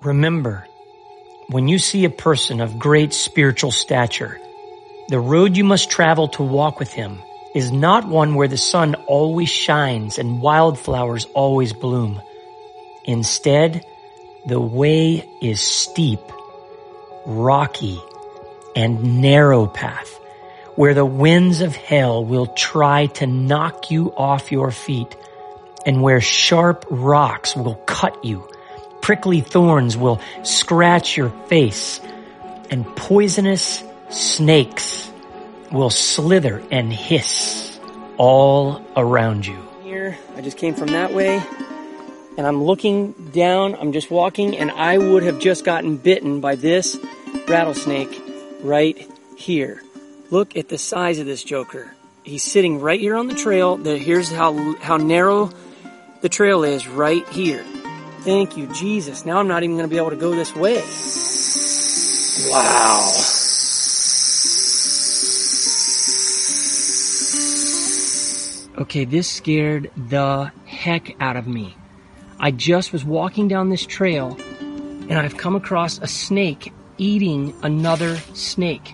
Remember, when you see a person of great spiritual stature, the road you must travel to walk with him is not one where the sun always shines and wildflowers always bloom. Instead, the way is steep, rocky, and narrow path, where the winds of hell will try to knock you off your feet, and where sharp rocks will cut you, prickly thorns will scratch your face, and poisonous snakes will slither and hiss all around you. Here, I just came from that way, and I'm looking down, I'm just walking, and I would have just gotten bitten by this rattlesnake right here. Look at the size of this joker. He's sitting right here on the trail. Here's how narrow the trail is right here. Thank you, Jesus. Now I'm not even going to be able to go this way. Wow. Okay, this scared the heck out of me. I just was walking down this trail, and I've come across a snake eating another snake.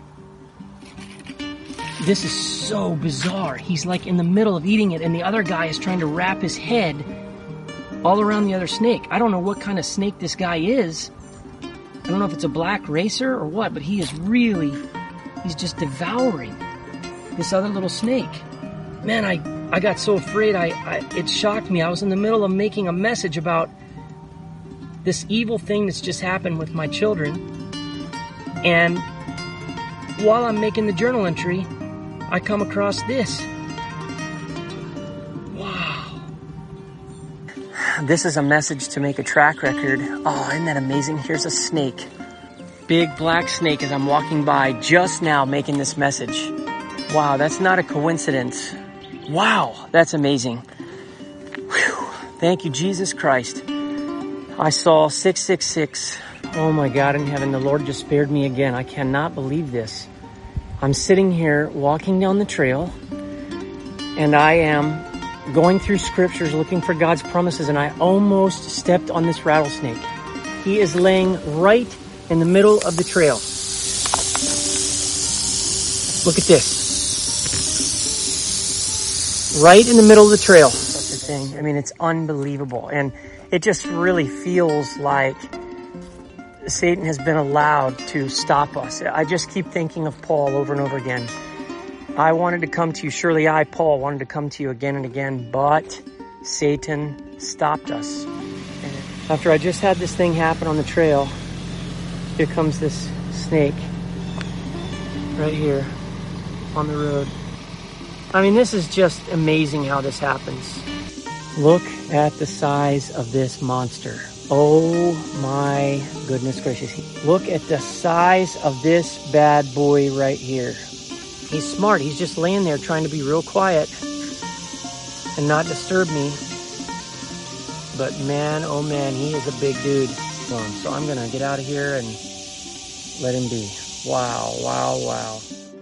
This is so bizarre. He's like in the middle of eating it, and the other guy is trying to wrap his head all around the other snake. I don't know what kind of snake this guy is. I don't know if it's a black racer or what, but he's just devouring this other little snake. Man, I got so afraid, it shocked me. I was in the middle of making a message about this evil thing that's just happened with my children. And while I'm making the journal entry, I come across this. Wow. This is a message to make a track record. Oh, isn't that amazing? Here's a snake. Big black snake as I'm walking by just now making this message. Wow, that's not a coincidence. Wow, that's amazing. Whew. Thank you, Jesus Christ. I saw 666. Oh my God in heaven, the Lord just spared me again. I cannot believe this. I'm sitting here walking down the trail, and I am going through scriptures looking for God's promises, and I almost stepped on this rattlesnake. He is laying right in the middle of the trail. Look at this. Right in the middle of the trail. Such a thing. I mean, it's unbelievable. And it just really feels like Satan has been allowed to stop us. I just keep thinking of Paul over and over again. I wanted to come to you. Surely I, Paul, wanted to come to you again and again, but Satan stopped us. And after I just had this thing happen on the trail, here comes this snake right here on the road. I mean, this is just amazing how this happens. Look at the size of this monster. Oh my goodness gracious. Look at the size of this bad boy right here. He's smart. He's just laying there trying to be real quiet and not disturb me. But man, oh man, he is a big dude. So I'm going to get out of here and let him be. Wow, wow, wow.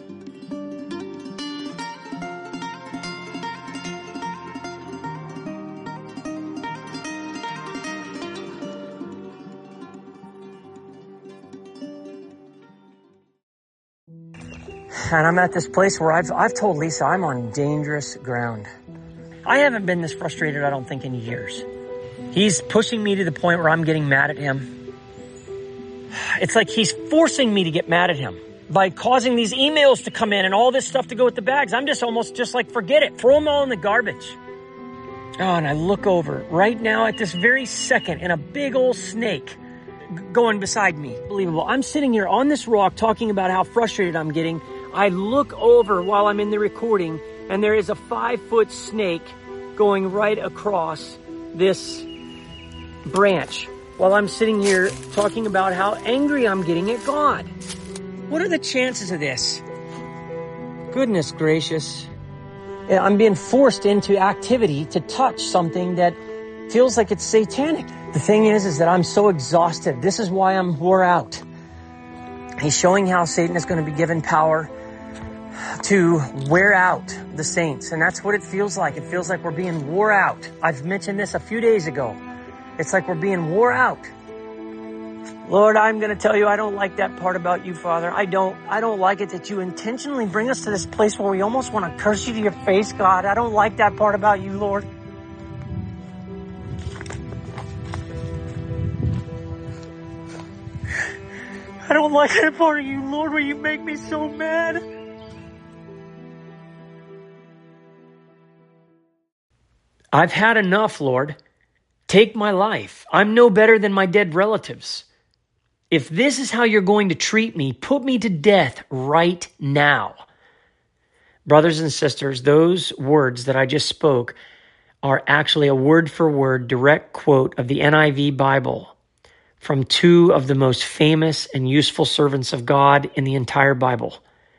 And I'm at this place where I've told Lisa I'm on dangerous ground. I haven't been this frustrated, I don't think, in years. He's pushing me to the point where I'm getting mad at him. It's like he's forcing me to get mad at him by causing these emails to come in and all this stuff to go with the bags. I'm just almost just like, forget it. Throw them all in the garbage. Oh, and I look over right now at this very second and a big old snake going beside me. Unbelievable. I'm sitting here on this rock talking about how frustrated I'm getting. I look over while I'm in the recording, and there is a 5-foot snake going right across this branch while I'm sitting here talking about how angry I'm getting at God. What are the chances of this? Goodness gracious. I'm being forced into activity to touch something that feels like it's satanic. The thing is that I'm so exhausted. This is why I'm wore out. He's showing how Satan is going to be given power to wear out the saints. And that's what it feels like. It feels like we're being wore out. I've mentioned this a few days ago. It's like we're being wore out. Lord, I'm going to tell you, I don't like that part about you, Father. I don't like it that you intentionally bring us to this place where we almost want to curse you to your face, God. I don't like that part about you, Lord. I don't like that part of you, Lord, where you make me so mad. I've had enough, Lord. Take my life. I'm no better than my dead relatives. If this is how you're going to treat me, put me to death right now. Brothers and sisters, those words that I just spoke are actually a word-for-word direct quote of the NIV Bible from two of the most famous and useful servants of God in the entire Bible,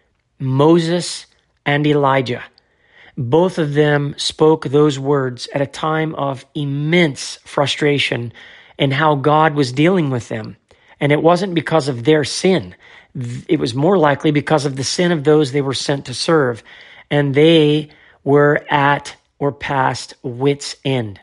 Moses and Elijah. Both of them spoke those words at a time of immense frustration and how God was dealing with them. And it wasn't because of their sin. It was more likely because of the sin of those they were sent to serve. And they were at or past wit's end.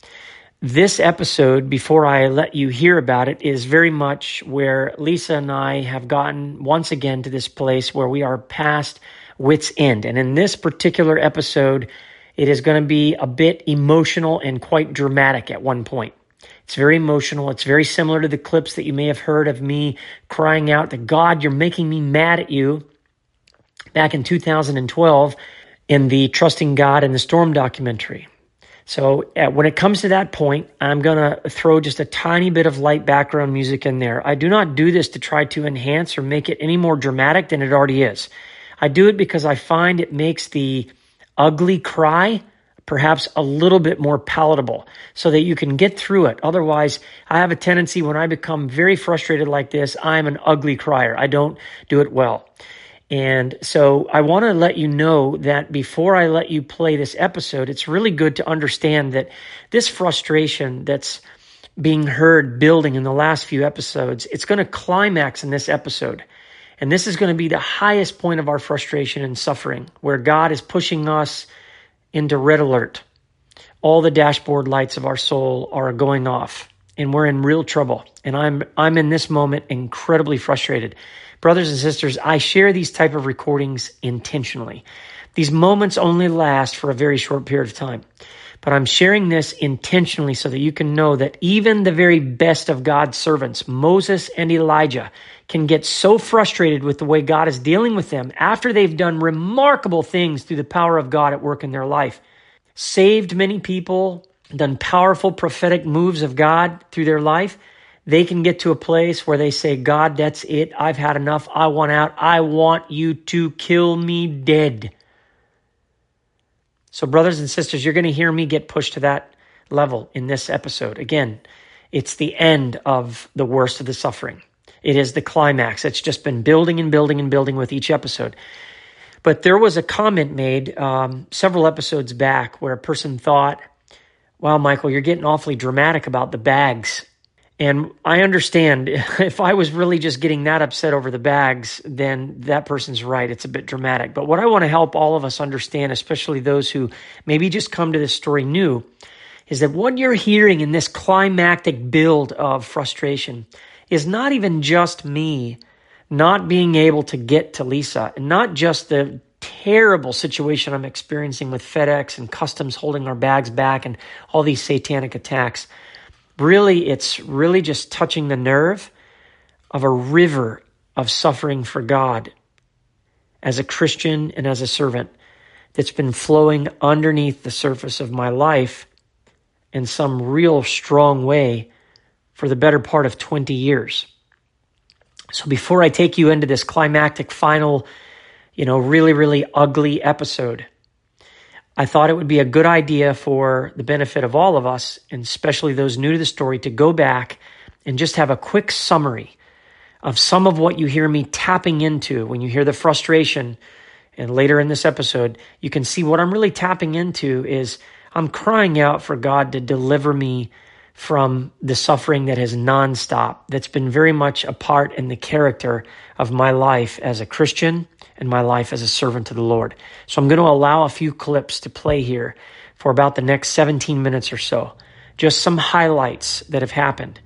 This episode, before I let you hear about it, is very much where Lisa and I have gotten once again to this place where we are past wit's end. And in this particular episode, it is going to be a bit emotional and quite dramatic at one point. It's very emotional. It's very similar to the clips that you may have heard of me crying out that, God, you're making me mad at you back in 2012 in the Trusting God in the Storm documentary. So when it comes to that point, I'm going to throw just a tiny bit of light background music in there. I do not do this to try to enhance or make it any more dramatic than it already is. I do it because I find it makes the ugly cry perhaps a little bit more palatable so that you can get through it. Otherwise, I have a tendency when I become very frustrated like this, I'm an ugly crier. I don't do it well. And so I want to let you know that before I let you play this episode, it's really good to understand that this frustration that's being heard building in the last few episodes, it's going to climax in this episode. And this is going to be the highest point of our frustration and suffering, where God is pushing us into red alert. All the dashboard lights of our soul are going off, and we're in real trouble. And I'm in this moment incredibly frustrated. Brothers and sisters, I share these type of recordings intentionally. These moments only last for a very short period of time. But I'm sharing this intentionally so that you can know that even the very best of God's servants, Moses and Elijah, can get so frustrated with the way God is dealing with them after they've done remarkable things through the power of God at work in their life. Saved many people, done powerful prophetic moves of God through their life. They can get to a place where they say, God, that's it. I've had enough. I want out. I want you to kill me dead. So brothers and sisters, you're going to hear me get pushed to that level in this episode. Again, it's the end of the worst of the suffering. It is the climax. It's just been building and building and building with each episode. But there was a comment made several episodes back where a person thought, wow, Michael, you're getting awfully dramatic about the bags. And I understand if I was really just getting that upset over the bags, then that person's right. It's a bit dramatic. But what I want to help all of us understand, especially those who maybe just come to this story new, is that what you're hearing in this climactic build of frustration is not even just me not being able to get to Lisa, and not just the terrible situation I'm experiencing with FedEx and customs holding our bags back and all these satanic attacks. Really, it's really just touching the nerve of a river of suffering for God as a Christian and as a servant that's been flowing underneath the surface of my life in some real strong way for the better part of 20 years. So before I take you into this climactic final, really, really ugly episode, I thought it would be a good idea for the benefit of all of us, and especially those new to the story, to go back and just have a quick summary of some of what you hear me tapping into when you hear the frustration. And later in this episode, you can see what I'm really tapping into is I'm crying out for God to deliver me from the suffering that is nonstop, that's been very much a part in the character of my life as a Christian and my life as a servant of the Lord. So I'm going to allow a few clips to play here for about the next 17 minutes or so. Just some highlights that have happened.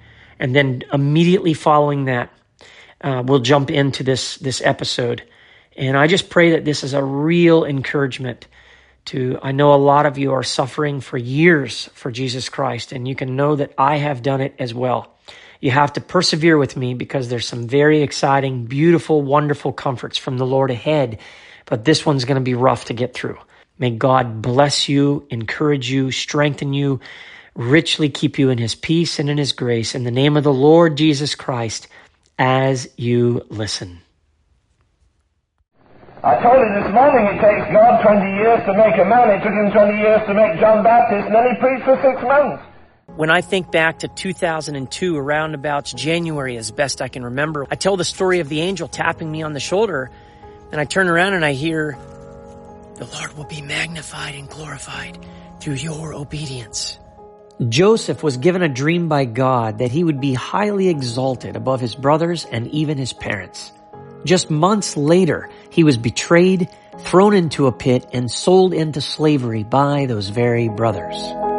And then immediately following that, we'll jump into this episode. And I just pray that this is a real encouragement I know a lot of you are suffering for years for Jesus Christ, and you can know that I have done it as well. You have to persevere with me because there's some very exciting, beautiful, wonderful comforts from the Lord ahead, but this one's going to be rough to get through. May God bless you, encourage you, strengthen you, richly keep you in his peace and in his grace, in the name of the Lord Jesus Christ, as you listen. I told you this morning it takes God 20 years to make a man. It took him 20 years to make John Baptist, and then he preached for 6 months. When I think back to 2002, around about January, as best I can remember, I tell the story of the angel tapping me on the shoulder, and I turn around and I hear, "The Lord will be magnified and glorified through your obedience." Joseph was given a dream by God that he would be highly exalted above his brothers and even his parents. Just months later, he was betrayed, thrown into a pit, and sold into slavery by those very brothers.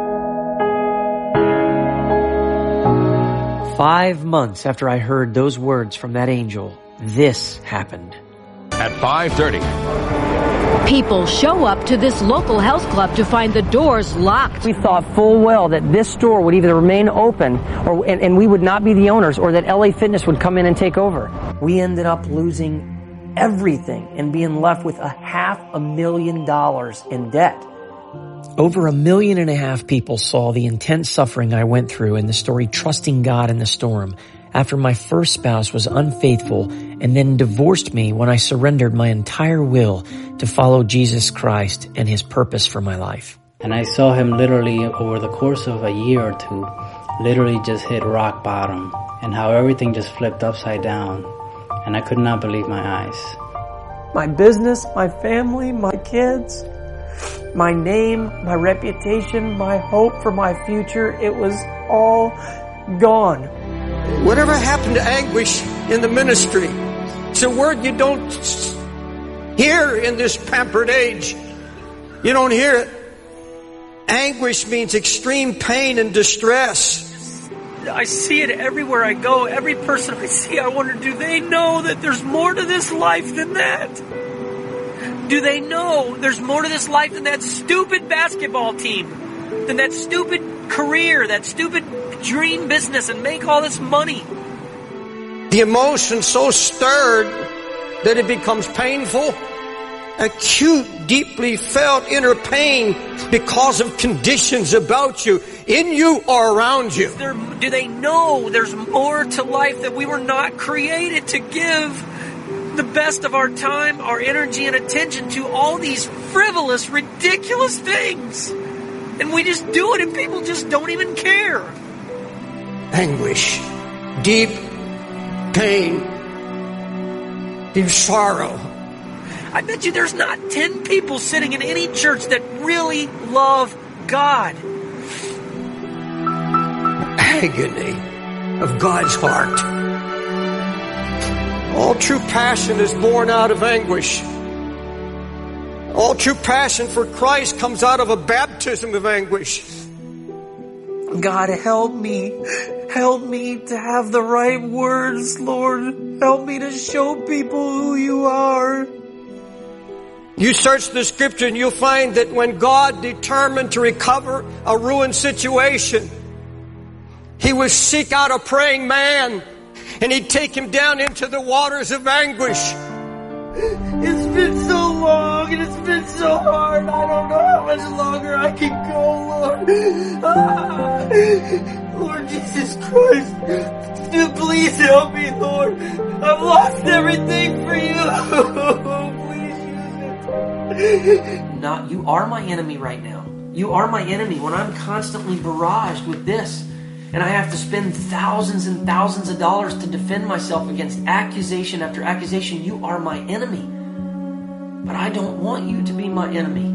5 months after I heard those words from that angel, this happened. At 5:30. People show up to this local health club to find the doors locked. We thought full well that this store would either remain open and we would not be the owners, or that LA Fitness would come in and take over. We ended up losing everything and being left with $500,000 in debt. Over 1.5 million people saw the intense suffering I went through in the story Trusting God in the Storm, after my first spouse was unfaithful and then divorced me when I surrendered my entire will to follow Jesus Christ and his purpose for my life. And I saw him literally over the course of a year or two, literally just hit rock bottom, and how everything just flipped upside down. And I could not believe my eyes. My business, my family, my kids, my name, my reputation, my hope for my future, it was all gone. Whatever happened to anguish in the ministry? It's a word you don't hear in this pampered age. You don't hear it. Anguish means extreme pain and distress. I see it everywhere I go. Every person I see, I wonder, do they know that there's more to this life than that? Do they know there's more to this life than that stupid basketball team? Than that stupid career, that stupid dream business and make all this money? The emotion so stirred that it becomes painful. Acute, deeply felt inner pain because of conditions about you, in you or around you. Do they know there's more to life, that we were not created to give the best of our time, our energy, and attention to all these frivolous, ridiculous things? And we just do it, and people just don't even care. Anguish, deep pain, deep sorrow. I bet you there's not 10 people sitting in any church that really love God. Agony of God's heart. All true passion is born out of anguish. All true passion for Christ comes out of a baptism of anguish. God, help me. Help me to have the right words, Lord. Help me to show people who you are. You search the scripture and you'll find that when God determined to recover a ruined situation, he would seek out a praying man and he'd take him down into the waters of anguish. It's been so long and it's been so hard. I don't know how much longer I can go, Lord. Lord Jesus Christ, please help me, Lord. I've lost everything for you. Not, you are my enemy right now. You are my enemy when I'm constantly barraged with this. And I have to spend thousands and thousands of dollars to defend myself against accusation after accusation. You are my enemy. But I don't want you to be my enemy.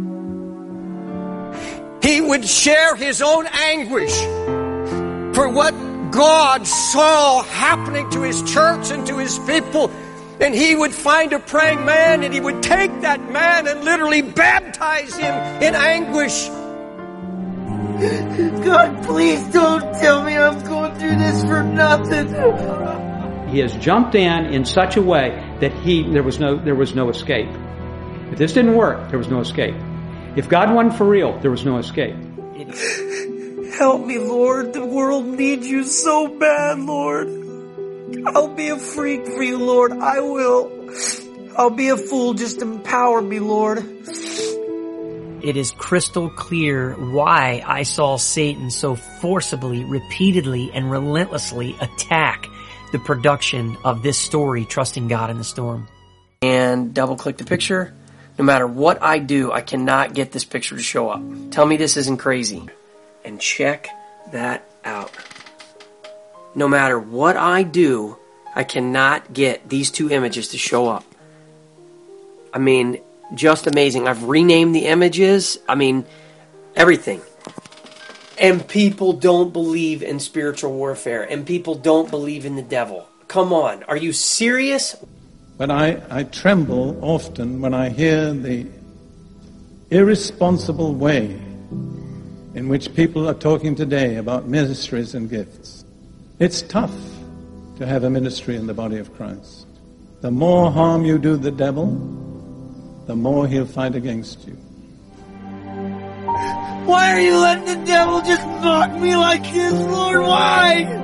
He would share his own anguish for what God saw happening to his church and to his people. And he would find a praying man and he would take that man and literally baptize him in anguish. God, please don't tell me I'm going through this for nothing. He has jumped in such a way that there was no escape. If this didn't work, there was no escape. If God wasn't for real, there was no escape. Help me, Lord. The world needs you so bad, Lord. I'll be a freak for you, Lord. I will. I'll be a fool. Just empower me, Lord. It is crystal clear why I saw Satan so forcibly, repeatedly, and relentlessly attack the production of this story, Trusting God in the Storm. And double click the picture. No matter what I do, I cannot get this picture to show up. Tell me this isn't crazy. And check that out. No matter what I do, I cannot get these two images to show up. I mean, just amazing. I've renamed the images. I mean, everything. And people don't believe in spiritual warfare. And people don't believe in the devil. Come on. Are you serious? But I tremble often when I hear the irresponsible way in which people are talking today about ministries and gifts. It's tough to have a ministry in the body of Christ. The more harm you do the devil, the more he'll fight against you. Why are you letting the devil just mock me like this, Lord? Why?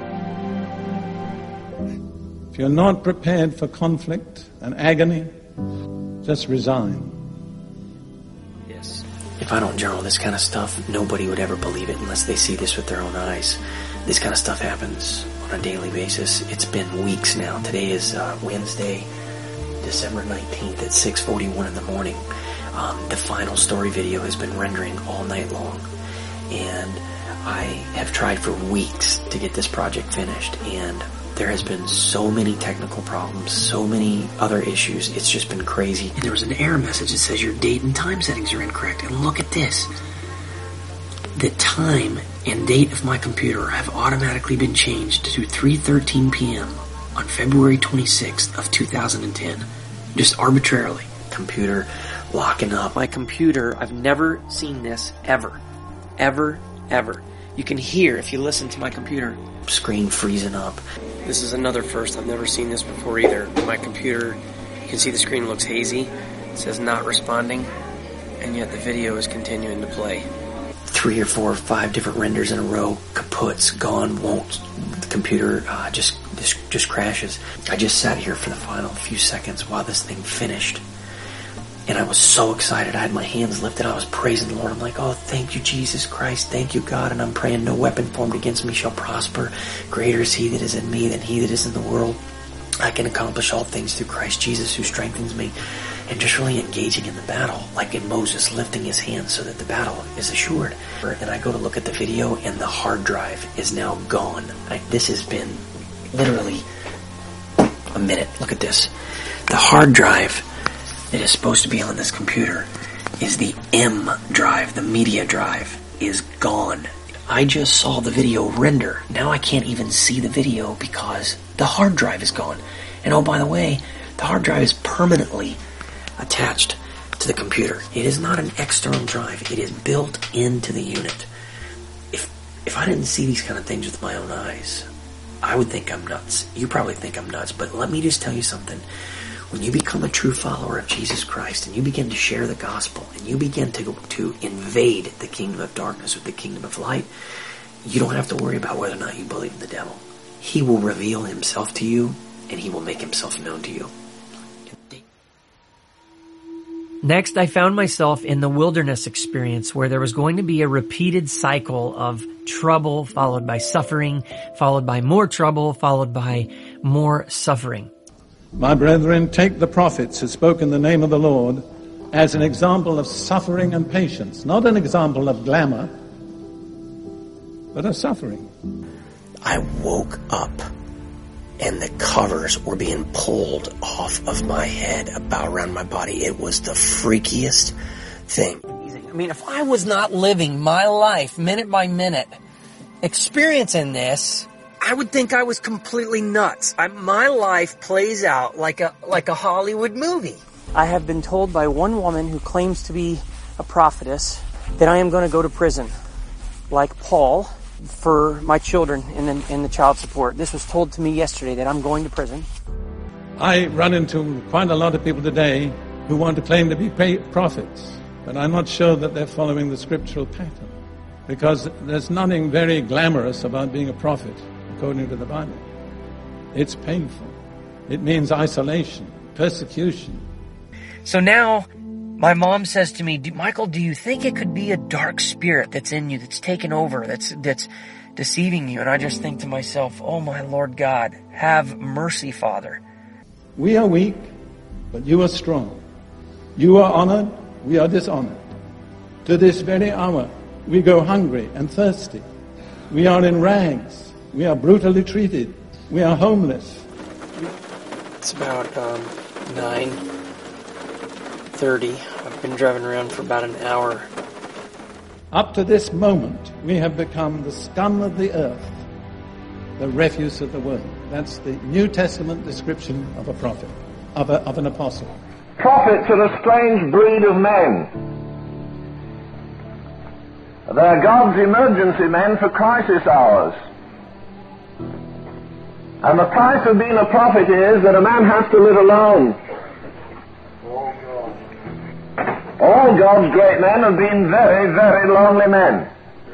If you're not prepared for conflict and agony, just resign. Yes. If I don't journal this kind of stuff, nobody would ever believe it unless they see this with their own eyes. This kind of stuff happens on a daily basis. It's been weeks now. Today is Wednesday, December 19th at 6:41 in the morning. The final story video has been rendering all night long. And I have tried for weeks to get this project finished. And there has been so many technical problems, so many other issues. It's just been crazy. And there was an error message that says your date and time settings are incorrect. And look at this. The time and date of my computer have automatically been changed to 3:13 p.m. on February 26th of 2010. Just arbitrarily. Computer locking up. My computer, I've never seen this ever. Ever, ever. You can hear, if you listen to my computer, screen freezing up. This is another first. I've never seen this before either. My computer, you can see the screen looks hazy. It says not responding, and yet the video is continuing to play. 3 or 4 or 5 different renders in a row. Kaputs, gone, won't. The computer just crashes. I just sat here for the final few seconds while this thing finished. And I was so excited. I had my hands lifted. I was praising the Lord. I'm like, oh, thank you, Jesus Christ. Thank you, God. And I'm praying no weapon formed against me shall prosper. Greater is he that is in me than he that is in the world. I can accomplish all things through Christ Jesus who strengthens me. And just really engaging in the battle, like in Moses lifting his hands so that the battle is assured. And I go to look at the video and the hard drive is now gone. This has been literally a minute. Look at this. The hard drive that is supposed to be on this computer is the M drive, the media drive, is gone. I just saw the video render. Now I can't even see the video because the hard drive is gone. And oh, by the way, the hard drive is permanently attached to the computer. It is not an external drive. It is built into the unit. If I didn't see these kind of things with my own eyes, I would think I'm nuts. You probably think I'm nuts, but let me just tell you something. When you become a true follower of Jesus Christ and you begin to share the gospel and you begin to invade the kingdom of darkness with the kingdom of light, you don't have to worry about whether or not you believe in the devil. He will reveal himself to you and he will make himself known to you. Next, I found myself in the wilderness experience where there was going to be a repeated cycle of trouble followed by suffering, followed by more trouble, followed by more suffering. My brethren, take the prophets who spoke in the name of the Lord as an example of suffering and patience, not an example of glamour, but of suffering. I woke up and the covers were being pulled off of my head, about around my body. It was the freakiest thing. I mean, if I was not living my life minute by minute, experiencing this, I would think I was completely nuts. My life plays out like a Hollywood movie. I have been told by one woman who claims to be a prophetess that I am going to go to prison like Paul, for my children in the child support. This was told to me yesterday that I'm going to prison. I run into quite a lot of people today who want to claim to be prophets, but I'm not sure that they're following the scriptural pattern, because there's nothing very glamorous about being a prophet, according to the Bible. It's painful. It means isolation, persecution. So now my mom says to me, Michael, do you think it could be a dark spirit that's in you, that's taken over, that's deceiving you? And I just think to myself, oh my Lord God, have mercy, Father. We are weak, but you are strong. You are honored, we are dishonored. To this very hour, we go hungry and thirsty. We are in rags. We are brutally treated. We are homeless. It's about 9:30. I've been driving around for about an hour. Up to this moment, we have become the scum of the earth, the refuse of the world. That's the New Testament description of a prophet, of an apostle. Prophets are a strange breed of men. They're God's emergency men for crisis hours. And the price of being a prophet is that a man has to live alone. All God's great men have been very, very lonely men.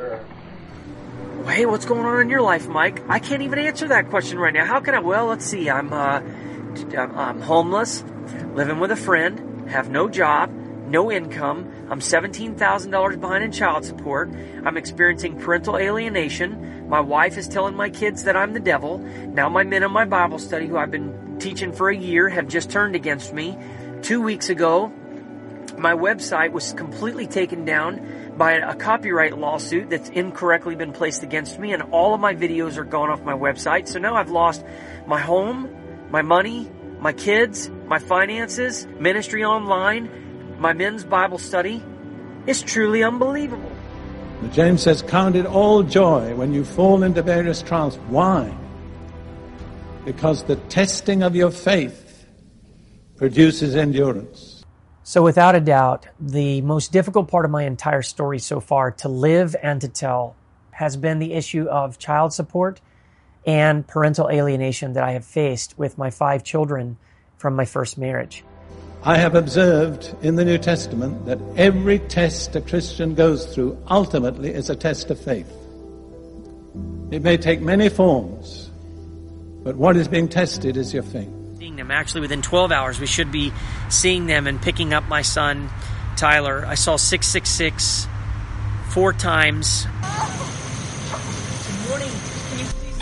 Hey, what's going on in your life, Mike? I can't even answer that question right now. How can I? Well, let's see. I'm homeless, living with a friend, have no job, no income. I'm $17,000 behind in child support. I'm experiencing parental alienation. My wife is telling my kids that I'm the devil. Now my men in my Bible study, who I've been teaching for a year, have just turned against me. 2 weeks ago, my website was completely taken down by a copyright lawsuit that's incorrectly been placed against me, and all of my videos are gone off my website. So now I've lost my home, my money, my kids, my finances, ministry online, my men's Bible study. It's truly unbelievable. James says, count it all joy when you fall into various trials. Why? Because the testing of your faith produces endurance. So without a doubt, the most difficult part of my entire story so far to live and to tell has been the issue of child support and parental alienation that I have faced with my 5 children from my first marriage. I have observed in the New Testament that every test a Christian goes through ultimately is a test of faith. It may take many forms, but what is being tested is your faith. Them. Actually, within 12 hours, we should be seeing them and picking up my son, Tyler. I saw 666 4 times. Good morning. Can you please...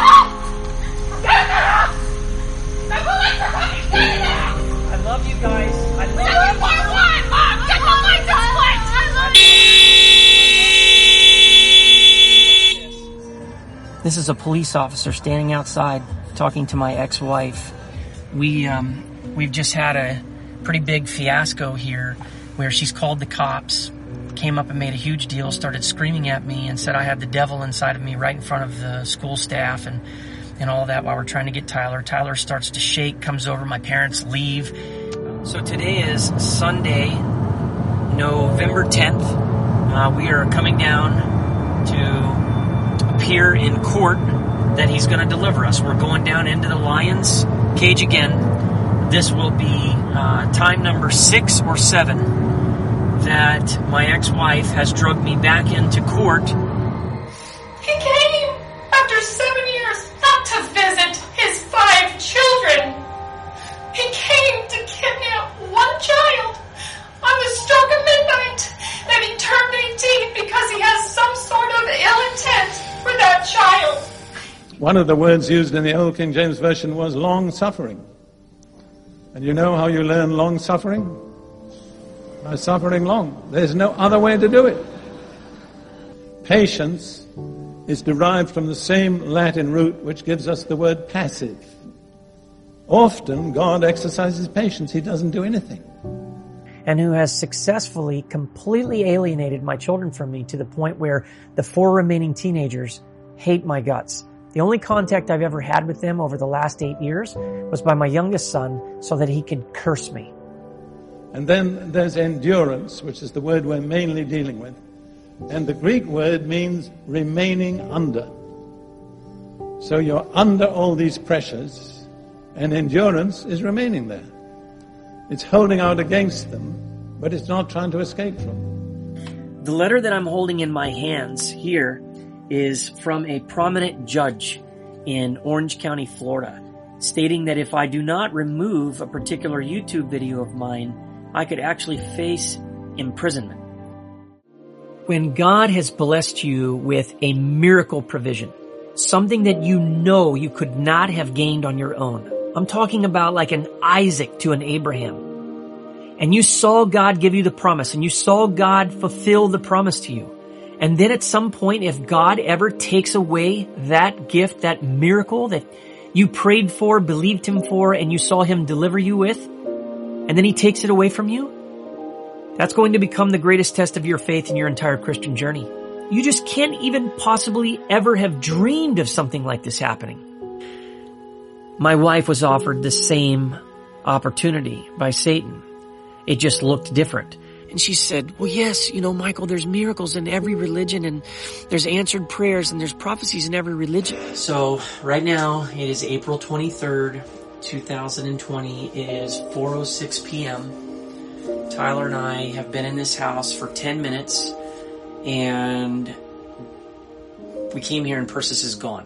I love you guys. I love you. Mom, get the lights on. This is a police officer standing outside talking to my ex-wife. We've just had a pretty big fiasco here where she's called the cops, came up and made a huge deal, started screaming at me and said I had the devil inside of me right in front of the school staff and all that while we're trying to get Tyler. Tyler starts to shake, comes over, my parents leave. So today is Sunday, November 10th. We are coming down to appear in court that he's going to deliver us. We're going down into the lion's cage again. This will be time number 6 or 7 that my ex-wife has drugged me back into court. He came after 7 years not to visit his 5 children. He came to kidnap one child. I was struck at midnight that he turned 18 because he has some sort of ill intent for that child. One of the words used in the Old King James Version was long-suffering. And you know how you learn long-suffering? By suffering long. There's no other way to do it. Patience is derived from the same Latin root which gives us the word passive. Often God exercises patience. He doesn't do anything. And who has successfully completely alienated my children from me to the point where the 4 remaining teenagers hate my guts. The only contact I've ever had with them over the last 8 years was by my youngest son so that he could curse me. And then there's endurance, which is the word we're mainly dealing with. And the Greek word means remaining under. So you're under all these pressures, and endurance is remaining there. It's holding out against them, but it's not trying to escape from them. The letter that I'm holding in my hands here is from a prominent judge in Orange County, Florida, stating that if I do not remove a particular YouTube video of mine, I could actually face imprisonment. When God has blessed you with a miracle provision, something that you know you could not have gained on your own. I'm talking about like an Isaac to an Abraham. And you saw God give you the promise, and you saw God fulfill the promise to you. And then at some point, if God ever takes away that gift, that miracle that you prayed for, believed Him for, and you saw Him deliver you with, and then He takes it away from you, that's going to become the greatest test of your faith in your entire Christian journey. You just can't even possibly ever have dreamed of something like this happening. My wife was offered the same opportunity by Satan. It just looked different. And she said, well, yes, Michael, there's miracles in every religion, and there's answered prayers, and there's prophecies in every religion. So right now it is April 23rd, 2020. It is 4:06 p.m. Tyler and I have been in this house for 10 minutes, and we came here and Persis is gone.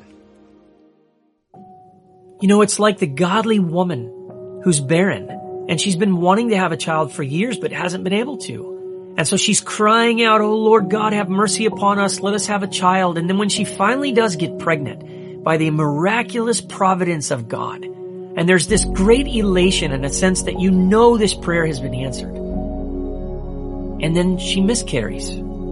It's like the godly woman who's barren, and she's been wanting to have a child for years but hasn't been able to. And so she's crying out, oh Lord God, have mercy upon us, let us have a child. And then when she finally does get pregnant, by the miraculous providence of God, and there's this great elation and a sense that this prayer has been answered. And then she miscarries.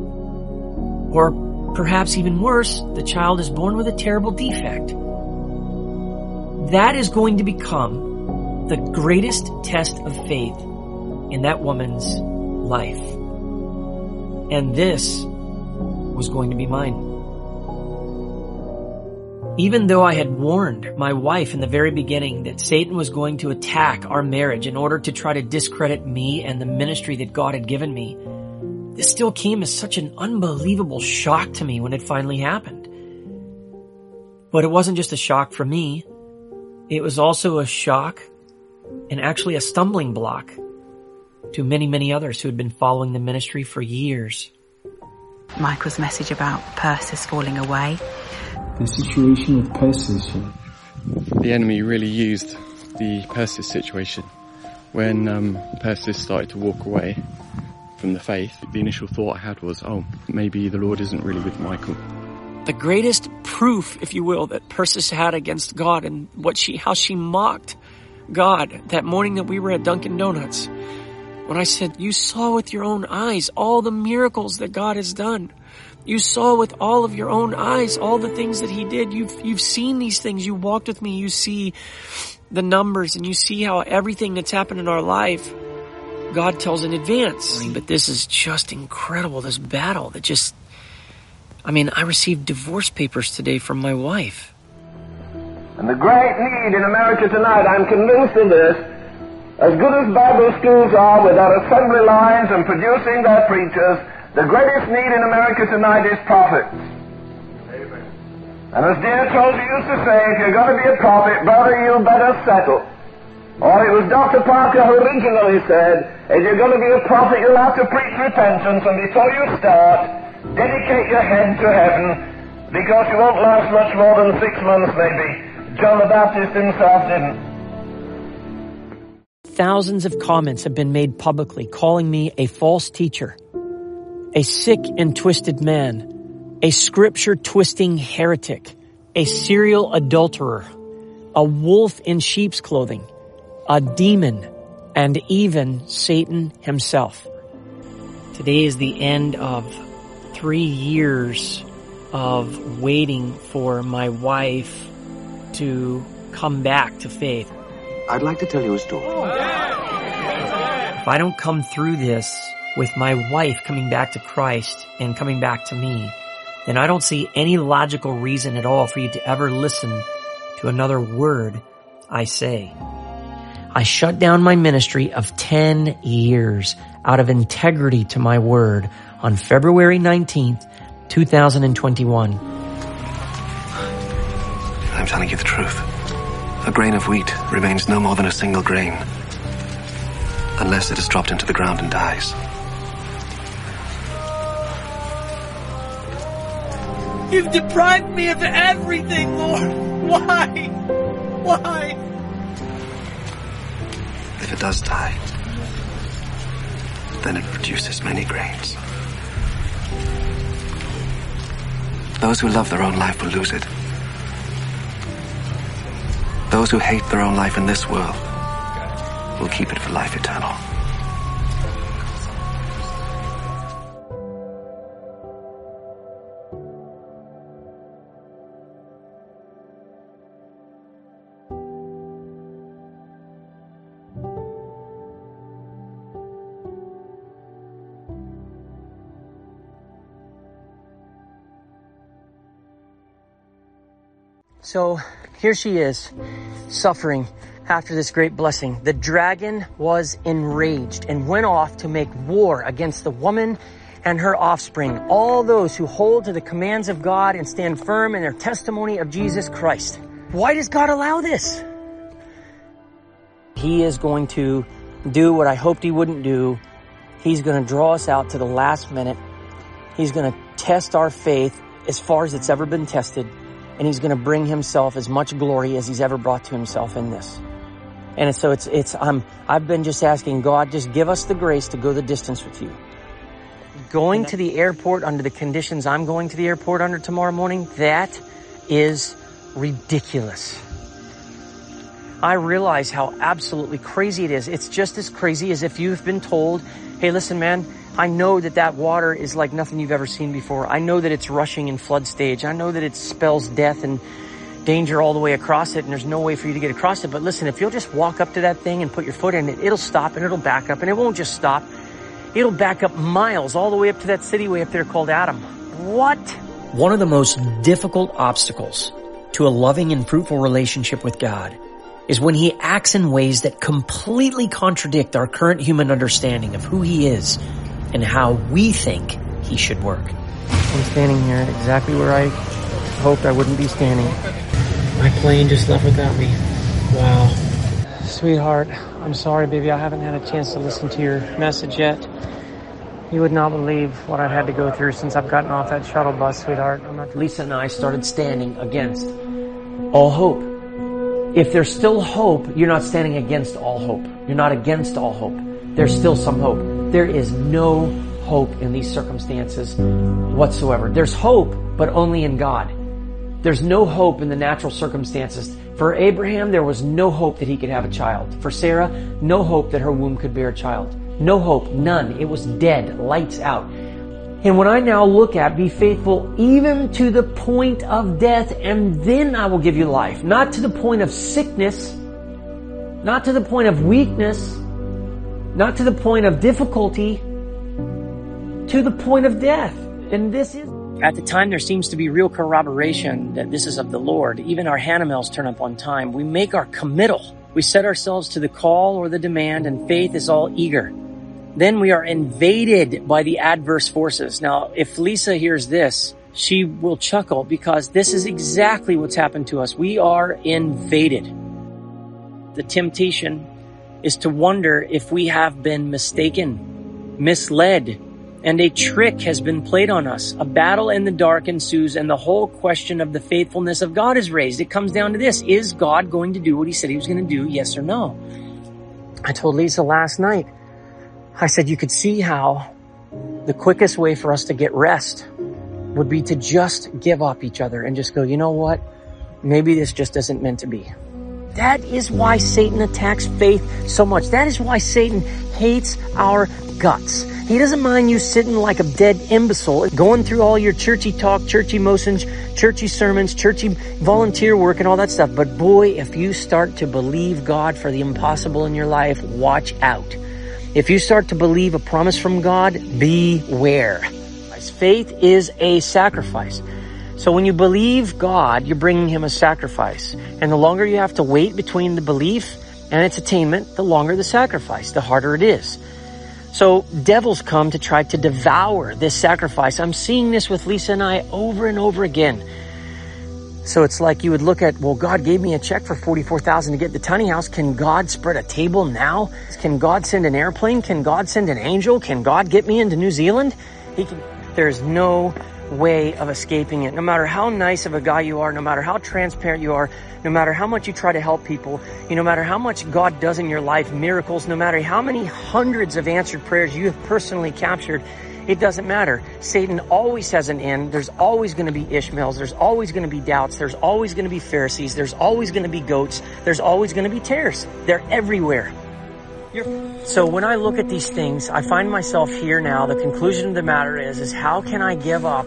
Or perhaps even worse, the child is born with a terrible defect. That is going to become the greatest test of faith in that woman's life. And this was going to be mine. Even though I had warned my wife in the very beginning that Satan was going to attack our marriage in order to try to discredit me and the ministry that God had given me, this still came as such an unbelievable shock to me when it finally happened. But it wasn't just a shock for me. It was also a shock and actually a stumbling block to many, many others who had been following the ministry for years. Michael's message about Persis falling away. The situation with Persis. The enemy really used the Persis situation. When Persis started to walk away from the faith, the initial thought I had was, maybe the Lord isn't really with Michael. The greatest proof, if you will, that Persis had against God and how she mocked God that morning that we were at Dunkin' Donuts. When I said, you saw with your own eyes all the miracles that God has done. You saw with all of your own eyes all the things that He did. You've seen these things. You walked with me. You see the numbers, and you see how everything that's happened in our life, God tells in advance. But this is just incredible, this battle that I received divorce papers today from my wife. And the great need in America tonight, I'm convinced of this, as good as Bible schools are with their assembly lines and producing their preachers, the greatest need in America tonight is prophets. Amen. And as dear Tozer used to say, if you're going to be a prophet, brother, you better settle. Or it was Dr. Parker who originally said, if you're going to be a prophet, you'll have to preach repentance, and before you start, dedicate your head to heaven, because you won't last much more than 6 months, maybe. John the Baptist himself didn't. Thousands of comments have been made publicly calling me a false teacher, a sick and twisted man, a scripture-twisting heretic, a serial adulterer, a wolf in sheep's clothing, a demon, and even Satan himself. Today is the end of 3 years of waiting for my wife to come back to faith. I'd like to tell you a story. If I don't come through this with my wife coming back to Christ and coming back to me, then I don't see any logical reason at all for you to ever listen to another word I say. I shut down my ministry of 10 years out of integrity to my word on February 19th, 2021. I'm telling you the truth. A grain of wheat remains no more than a single grain, unless it is dropped into the ground and dies. You've deprived me of everything, Lord. Why? Why? If it does die, then it produces many grains. Those who love their own life will lose it. Those who hate their own life in this world will keep it for life eternal. So here she is, suffering after this great blessing. The dragon was enraged and went off to make war against the woman and her offspring, all those who hold to the commands of God and stand firm in their testimony of Jesus Christ. Why does God allow this? He is going to do what I hoped he wouldn't do. He's going to draw us out to the last minute. He's going to test our faith as far as it's ever been tested. And he's going to bring himself as much glory as he's ever brought to himself in this. And so I've been just asking God, just give us the grace to go the distance with you. Going to the airport under the conditions I'm going to the airport under tomorrow morning, that is ridiculous. I realize how absolutely crazy it is. It's just as crazy as if you've been told, hey, listen, man, I know that water is like nothing you've ever seen before. I know that it's rushing in flood stage. I know that it spells death and danger all the way across it, and there's no way for you to get across it. But listen, if you'll just walk up to that thing and put your foot in it, it'll stop and it'll back up, and it won't just stop. It'll back up miles all the way up to that city way up there called Adam. What? One of the most difficult obstacles to a loving and fruitful relationship with God is when he acts in ways that completely contradict our current human understanding of who he is and how we think he should work. I'm standing here exactly where I hoped I wouldn't be standing. My plane just left without me. Wow. Sweetheart, I'm sorry, baby. I haven't had a chance to listen to your message yet. You would not believe what I've had to go through since I've gotten off that shuttle bus, sweetheart. Lisa and I started standing against all hope. If there's still hope, you're not standing against all hope. You're not against all hope. There's still some hope. There is no hope in these circumstances whatsoever. There's hope, but only in God. There's no hope in the natural circumstances. For Abraham, there was no hope that he could have a child. For Sarah, no hope that her womb could bear a child. No hope, none. It was dead, lights out. And when I now look at be faithful even to the point of death, and then I will give you life. Not to the point of sickness, not to the point of weakness, not to the point of difficulty, to the point of death. And this is... At the time, there seems to be real corroboration that this is of the Lord. Even our Hanamels turn up on time. We make our committal. We set ourselves to the call or the demand, and faith is all eager. Then we are invaded by the adverse forces. Now, if Lisa hears this, she will chuckle because this is exactly what's happened to us. We are invaded. The temptation is to wonder if we have been mistaken, misled, and a trick has been played on us. A battle in the dark ensues, and the whole question of the faithfulness of God is raised. It comes down to this. Is God going to do what he said he was going to do, yes or no? I told Lisa last night, I said you could see how the quickest way for us to get rest would be to just give up each other and just go, you know what? Maybe this just isn't meant to be. That is why Satan attacks faith so much. That is why Satan hates our guts. He doesn't mind you sitting like a dead imbecile, going through all your churchy talk, churchy motions, churchy sermons, churchy volunteer work and all that stuff. But boy, if you start to believe God for the impossible in your life, watch out. If you start to believe a promise from God, beware. Faith is a sacrifice. So when you believe God, you're bringing him a sacrifice. And the longer you have to wait between the belief and its attainment, the longer the sacrifice, the harder it is. So devils come to try to devour this sacrifice. I'm seeing this with Lisa and I over and over again. So it's like you would look at, well, God gave me a check for $44,000 to get the tiny house. Can God spread a table now? Can God send an airplane? Can God send an angel? Can God get me into New Zealand? There's no way of escaping it. No matter how nice of a guy you are, no matter how transparent you are, no matter how much you try to help people, no matter how much God does in your life, miracles, no matter how many hundreds of answered prayers you have personally captured, it doesn't matter. Satan always has an end. There's always going to be Ishmaels. There's always going to be doubts. There's always going to be Pharisees. There's always going to be goats. There's always going to be tares. They're everywhere. So when I look at these things, I find myself here now. The conclusion of the matter is how can I give up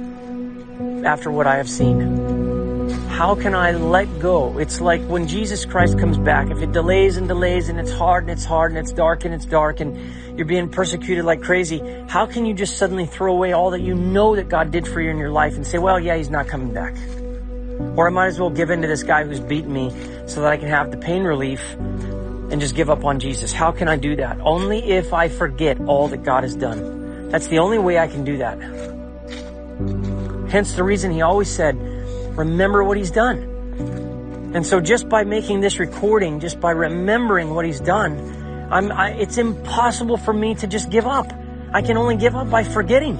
after what I have seen? How can I let go? It's like when Jesus Christ comes back, if it delays and delays and it's hard and it's hard and it's dark and you're being persecuted like crazy, how can you just suddenly throw away all that you know that God did for you in your life and say, well, yeah, he's not coming back. Or I might as well give in to this guy who's beaten me so that I can have the pain relief and just give up on Jesus. How can I do that? Only if I forget all that God has done. That's the only way I can do that. Hence the reason he always said, remember what he's done. And so just by making this recording, just by remembering what he's done, it's impossible for me to just give up. I can only give up by forgetting.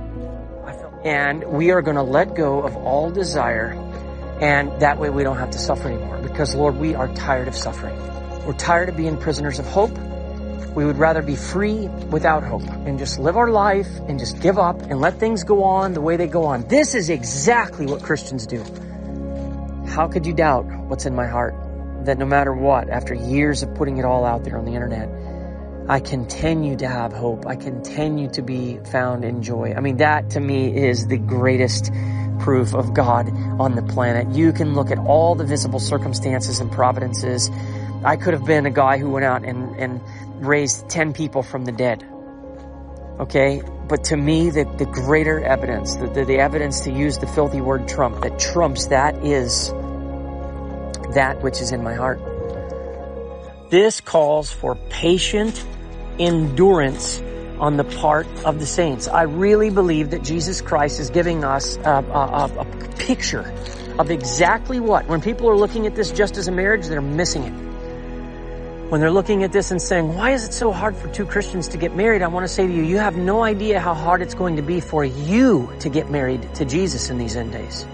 And we are going to let go of all desire, and that way we don't have to suffer anymore. Because, Lord, we are tired of suffering. We're tired of being prisoners of hope. We would rather be free without hope and just live our life and just give up and let things go on the way they go on. This is exactly what Christians do. How could you doubt what's in my heart? That no matter what, after years of putting it all out there on the internet, I continue to have hope. I continue to be found in joy. I mean, that to me is the greatest proof of God on the planet. You can look at all the visible circumstances and providences. I could have been a guy who went out and raised 10 people from the dead. Okay? But to me, the greater evidence, the evidence, to use the filthy word trump, that trumps that is that which is in my heart. This calls for patient endurance on the part of the saints. I really believe that Jesus Christ is giving us a picture of exactly what, when people are looking at this just as a marriage, they're missing it. When they're looking at this and saying, why is it so hard for two Christians to get married? I want to say to you, you have no idea how hard it's going to be for you to get married to Jesus in these end days.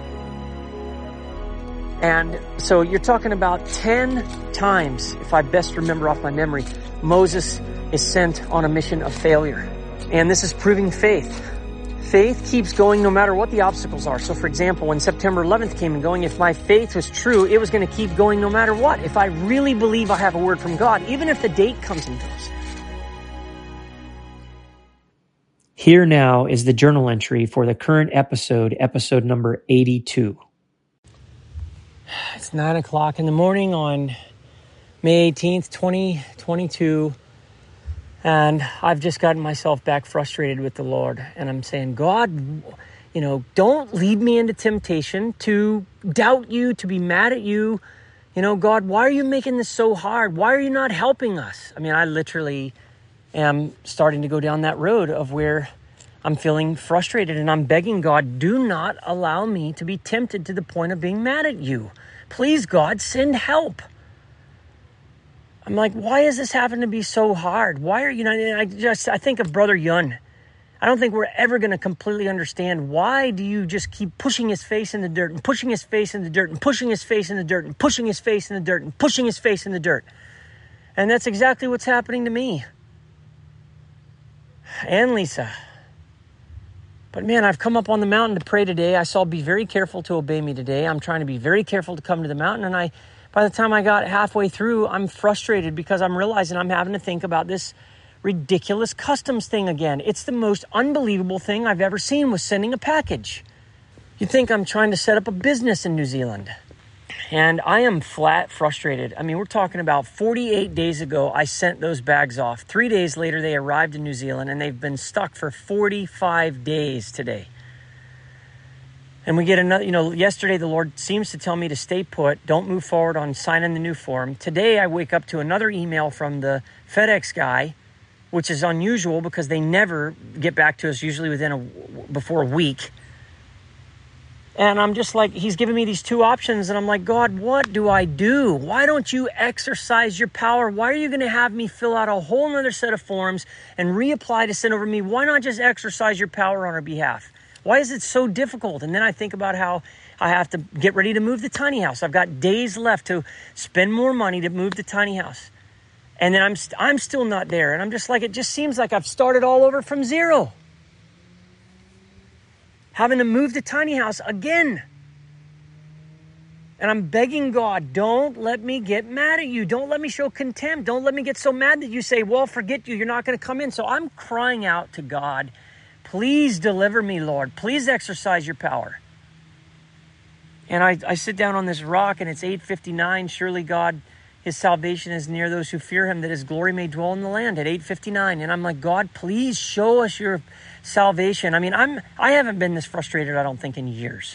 And so you're talking about 10 times, if I best remember off my memory, Moses is sent on a mission of failure. And this is proving faith. Faith keeps going no matter what the obstacles are. So for example, when September 11th came and going, if my faith was true, it was going to keep going no matter what. If I really believe I have a word from God, even if the date comes and goes. Here now is the journal entry for the current episode number 82. It's 9 o'clock in the morning on May 18th, 2022. And I've just gotten myself back frustrated with the Lord. And I'm saying, God, don't lead me into temptation to doubt you, to be mad at you. God, why are you making this so hard? Why are you not helping us? I mean, I literally am starting to go down that road of where I'm feeling frustrated, and I'm begging God, do not allow me to be tempted to the point of being mad at you. Please, God, send help. I'm like, why is this having to be so hard? Why are you not? I think of Brother Yun. I don't think we're ever going to completely understand why do you just keep pushing his face in the dirt and pushing his face in the dirt and pushing his face in the dirt and pushing his face in the dirt and pushing his face in the dirt. And that's exactly what's happening to me. And Lisa. But man, I've come up on the mountain to pray today. I saw be very careful to obey me today. I'm trying to be very careful to come to the mountain. And by the time I got halfway through, I'm frustrated because I'm realizing I'm having to think about this ridiculous customs thing again. It's the most unbelievable thing I've ever seen with sending a package. You'd think I'm trying to set up a business in New Zealand. And I am flat frustrated. I mean, we're talking about 48 days ago, I sent those bags off. 3 days later, they arrived in New Zealand, and they've been stuck for 45 days today. And we get another, yesterday the Lord seems to tell me to stay put, don't move forward on signing the new form. Today I wake up to another email from the FedEx guy which is unusual because they never get back to us, usually before a week. And I'm just like, he's giving me these two options. And I'm like, God, what do I do? Why don't you exercise your power? Why are you going to have me fill out a whole nother set of forms and reapply to sin over me? Why not just exercise your power on our behalf? Why is it so difficult? And then I think about how I have to get ready to move the tiny house. I've got days left to spend more money to move the tiny house. And then I'm still not there. And I'm just like, it just seems like I've started all over from zero. Having to move the tiny house again. And I'm begging God, don't let me get mad at you. Don't let me show contempt. Don't let me get so mad that you say, well, forget you. You're not going to come in. So I'm crying out to God, please deliver me, Lord. Please exercise your power. And I sit down on this rock and it's 8:59. Surely God, his salvation is near those who fear him, that his glory may dwell in the land at 8:59. And I'm like, God, please show us your salvation. I mean, I haven't been this frustrated, I don't think, in years.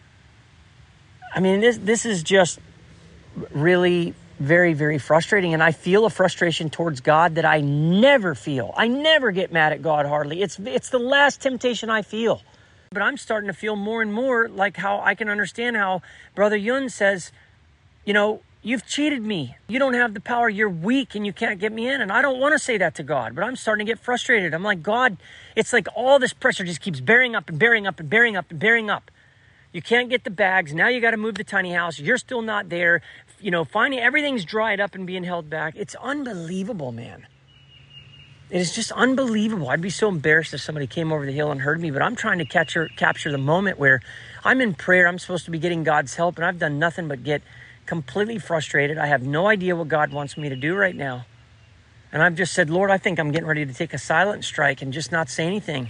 I mean, this is just really very, very frustrating. And I feel a frustration towards God that I never feel. I never get mad at God hardly. It's the last temptation I feel. But I'm starting to feel more and more like how I can understand how Brother Yun says, you know, you've cheated me. You don't have the power. You're weak and you can't get me in. And I don't want to say that to God, but I'm starting to get frustrated. I'm like, God, it's like all this pressure just keeps bearing up and bearing up and bearing up and bearing up. You can't get the bags. Now you got to move the tiny house. You're still not there. You know, finally everything's dried up and being held back. It's unbelievable, man. It is just unbelievable. I'd be so embarrassed if somebody came over the hill and heard me, but I'm trying to capture the moment where I'm in prayer. I'm supposed to be getting God's help, and I've done nothing but get completely frustrated. I have no idea what God wants me to do right now. And I've just said, Lord, I think I'm getting ready to take a silent strike and just not say anything.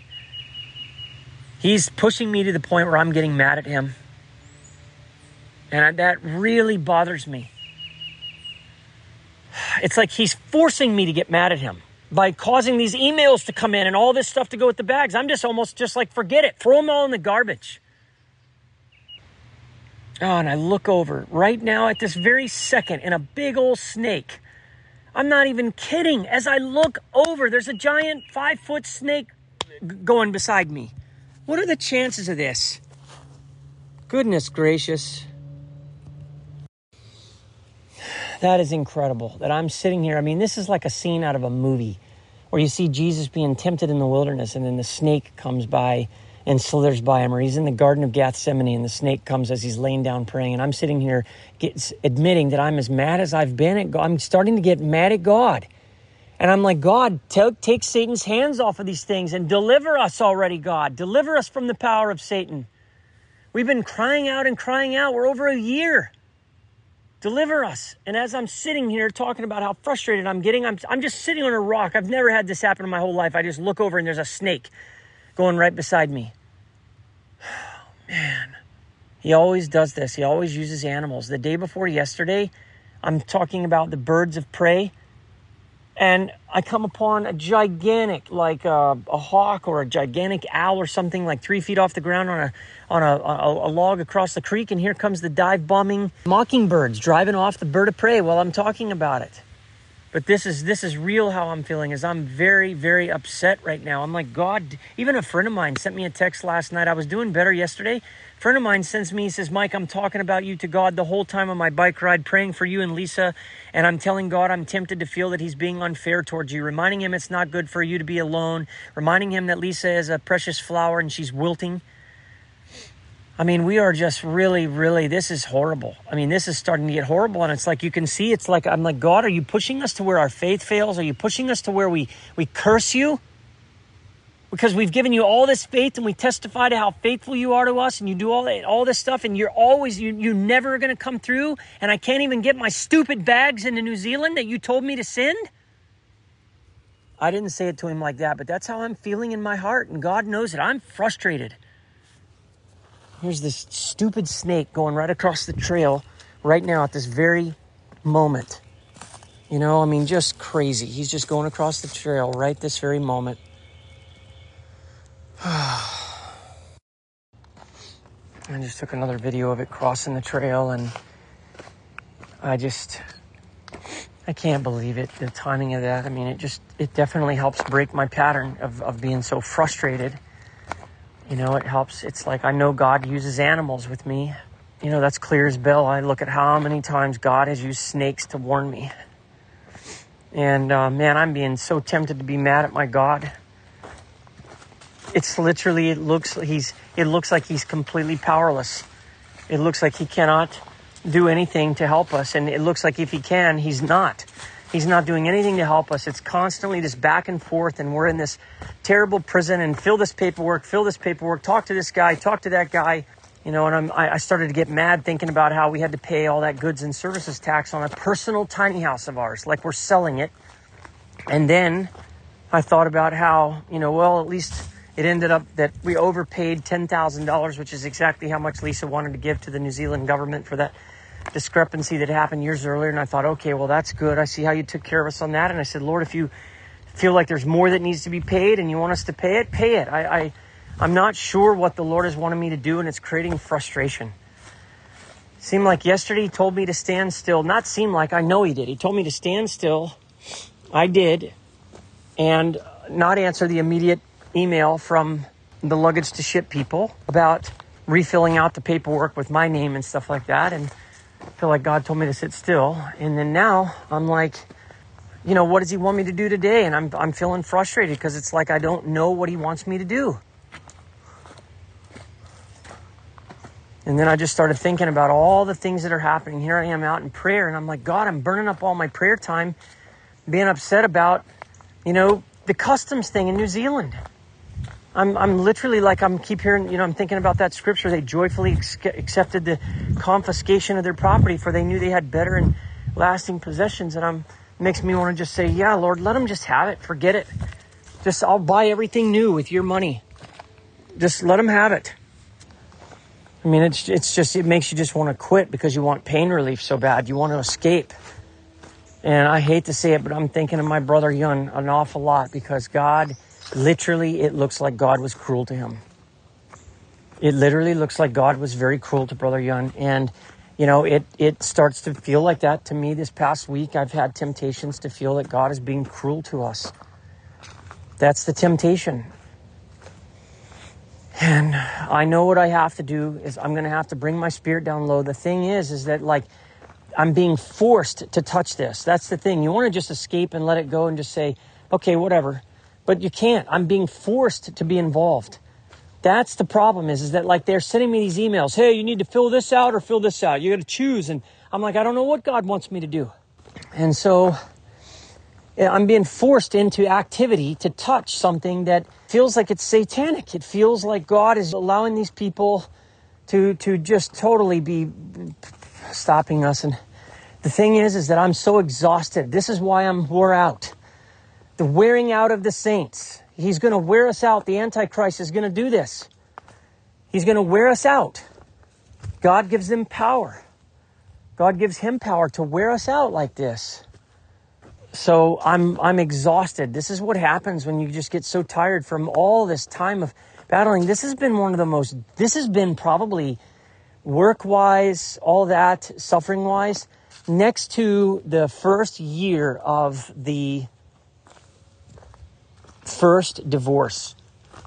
He's pushing me to the point where I'm getting mad at him. And that really bothers me. It's like he's forcing me to get mad at him by causing these emails to come in and all this stuff to go with the bags. I'm just almost just like, forget it. Throw them all in the garbage. Oh, and I look over right now at this very second in a big old snake. I'm not even kidding. As I look over, there's a giant 5-foot snake going beside me. What are the chances of this? Goodness gracious. That is incredible that I'm sitting here. I mean, this is like a scene out of a movie where you see Jesus being tempted in the wilderness and then the snake comes by and slithers by him, or he's in the Garden of Gethsemane and the snake comes as he's laying down praying. And I'm sitting here admitting that I'm as mad as I've been at God. I'm starting to get mad at God. And I'm like, God, take Satan's hands off of these things and deliver us already, God. Deliver us from the power of Satan. We've been crying out and crying out. We're over a year. Deliver us. And as I'm sitting here talking about how frustrated I'm getting, I'm just sitting on a rock. I've never had this happen in my whole life. I just look over and there's a snake going right beside me. Oh, man. He always does this. He always uses animals. The day before yesterday, I'm talking about the birds of prey. And I come upon a gigantic, like a hawk or a gigantic owl or something, like 3 feet off the ground on a log across the creek. And here comes the dive-bombing mockingbirds driving off the bird of prey while I'm talking about it. But this is real how I'm feeling, is I'm very, very upset right now. I'm like, God, even a friend of mine sent me a text last night. I was doing better yesterday. A friend of mine sends me, he says, Mike, I'm talking about you to God the whole time on my bike ride, praying for you and Lisa. And I'm telling God I'm tempted to feel that he's being unfair towards you, reminding him it's not good for you to be alone, reminding him that Lisa is a precious flower and she's wilting. I mean, we are just really, really, this is horrible. I mean, this is starting to get horrible. And it's like, you can see, it's like, I'm like, God, are you pushing us to where our faith fails? Are you pushing us to where we curse you? Because we've given you all this faith and we testify to how faithful you are to us and you do all this stuff and you're always, you never going to come through. And I can't even get my stupid bags into New Zealand that you told me to send. I didn't say it to him like that, but that's how I'm feeling in my heart. And God knows it. I'm frustrated. Here's this stupid snake going right across the trail right now at this very moment. You know, I mean, just crazy. He's just going across the trail right this very moment. I just took another video of it crossing the trail, and I can't believe it, the timing of that. I mean, it definitely helps break my pattern of being so frustrated. You know, it helps. It's like I know God uses animals with me. You know, that's clear as bell. I look at how many times God has used snakes to warn me. And man, I'm being so tempted to be mad at my God. It's literally, it looks like he's completely powerless. It looks like he cannot do anything to help us. And it looks like if he can, he's not. He's not doing anything to help us. It's constantly this back and forth, and we're in this terrible prison, and fill this paperwork, talk to this guy, talk to that guy. You know, and I started to get mad thinking about how we had to pay all that goods and services tax on a personal tiny house of ours, like we're selling it. And then I thought about how, you know, well, at least it ended up that we overpaid $10,000, which is exactly how much Lisa wanted to give to the New Zealand government for that discrepancy that happened years earlier. And I thought, okay, well, that's good. I see how you took care of us on that. And I said, Lord, if you feel like there's more that needs to be paid and you want us to pay it, pay it. I'm not sure what the Lord has wanted me to do, and it's creating frustration. Seemed like yesterday he told me to stand still. Not seem like, I know he did. He told me to stand still. I did. And not answer the immediate email from the luggage to ship people about refilling out the paperwork with my name and stuff like that. And I feel like God told me to sit still. And then now I'm like, you know, what does he want me to do today? And I'm feeling frustrated because it's like I don't know what he wants me to do. And then I just started thinking about all the things that are happening. Here I am out in prayer, and I'm like, God, I'm burning up all my prayer time, being upset about, you know, the customs thing in New Zealand. I'm literally like, keep hearing, you know, I'm thinking about that scripture. They joyfully accepted the confiscation of their property, for they knew they had better and lasting possessions. And makes me want to just say, yeah, Lord, let them just have it. Forget it. I'll buy everything new with your money. Just let them have it. I mean, it makes you just want to quit because you want pain relief so bad. You want to escape. And I hate to say it, but I'm thinking of my brother Yun an awful lot, because God, literally, it looks like God was cruel to him. It literally looks like God was very cruel to Brother Yun. And, you know, it starts to feel like that to me this past week. I've had temptations to feel that God is being cruel to us. That's the temptation. And I know what I have to do is I'm going to have to bring my spirit down low. The thing is that, like, I'm being forced to touch this. That's the thing. You want to just escape and let it go and just say, okay, whatever. But you can't. I'm being forced to be involved. That's the problem is that, like, they're sending me these emails. Hey, you need to fill this out or fill this out. You got to choose. And I'm like, I don't know what God wants me to do. And so I'm being forced into activity to touch something that feels like it's satanic. It feels like God is allowing these people to just totally be stopping us. And the thing is that I'm so exhausted. This is why I'm wore out. The wearing out of the saints. He's going to wear us out. The Antichrist is going to do this. He's going to wear us out. God gives them power. God gives him power to wear us out like this. So I'm exhausted. This is what happens when you just get so tired from all this time of battling. This has been probably work-wise, all that, suffering-wise, next to the first year of the first divorce.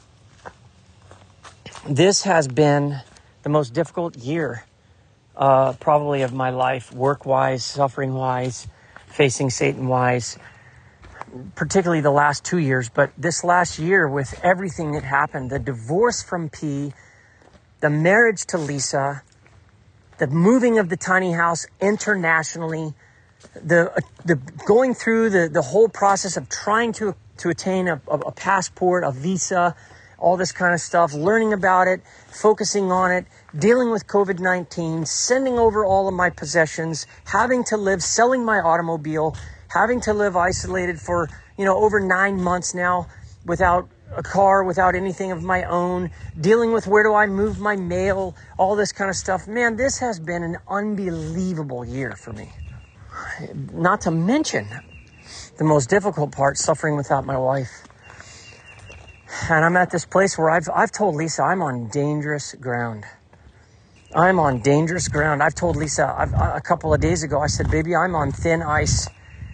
This has been the most difficult year, probably of my life, work-wise, suffering-wise, facing Satan-wise, particularly the last 2 years. But this last year, with everything that happened, the divorce from P, the marriage to Lisa, the moving of the tiny house internationally, the going through the whole process of trying to attain a passport, a visa, all this kind of stuff, learning about it, focusing on it, dealing with COVID-19, sending over all of my possessions, having to live, selling my automobile, having to live isolated for, over 9 months now without a car, without anything of my own, dealing with where do I move my mail, all this kind of stuff. Man, this has been an unbelievable year for me. Not to mention the most difficult part, suffering without my wife. And I'm at this place where I've told Lisa I'm on dangerous ground. I'm on dangerous ground. I've told Lisa a couple of days ago, I said, baby, I'm on thin ice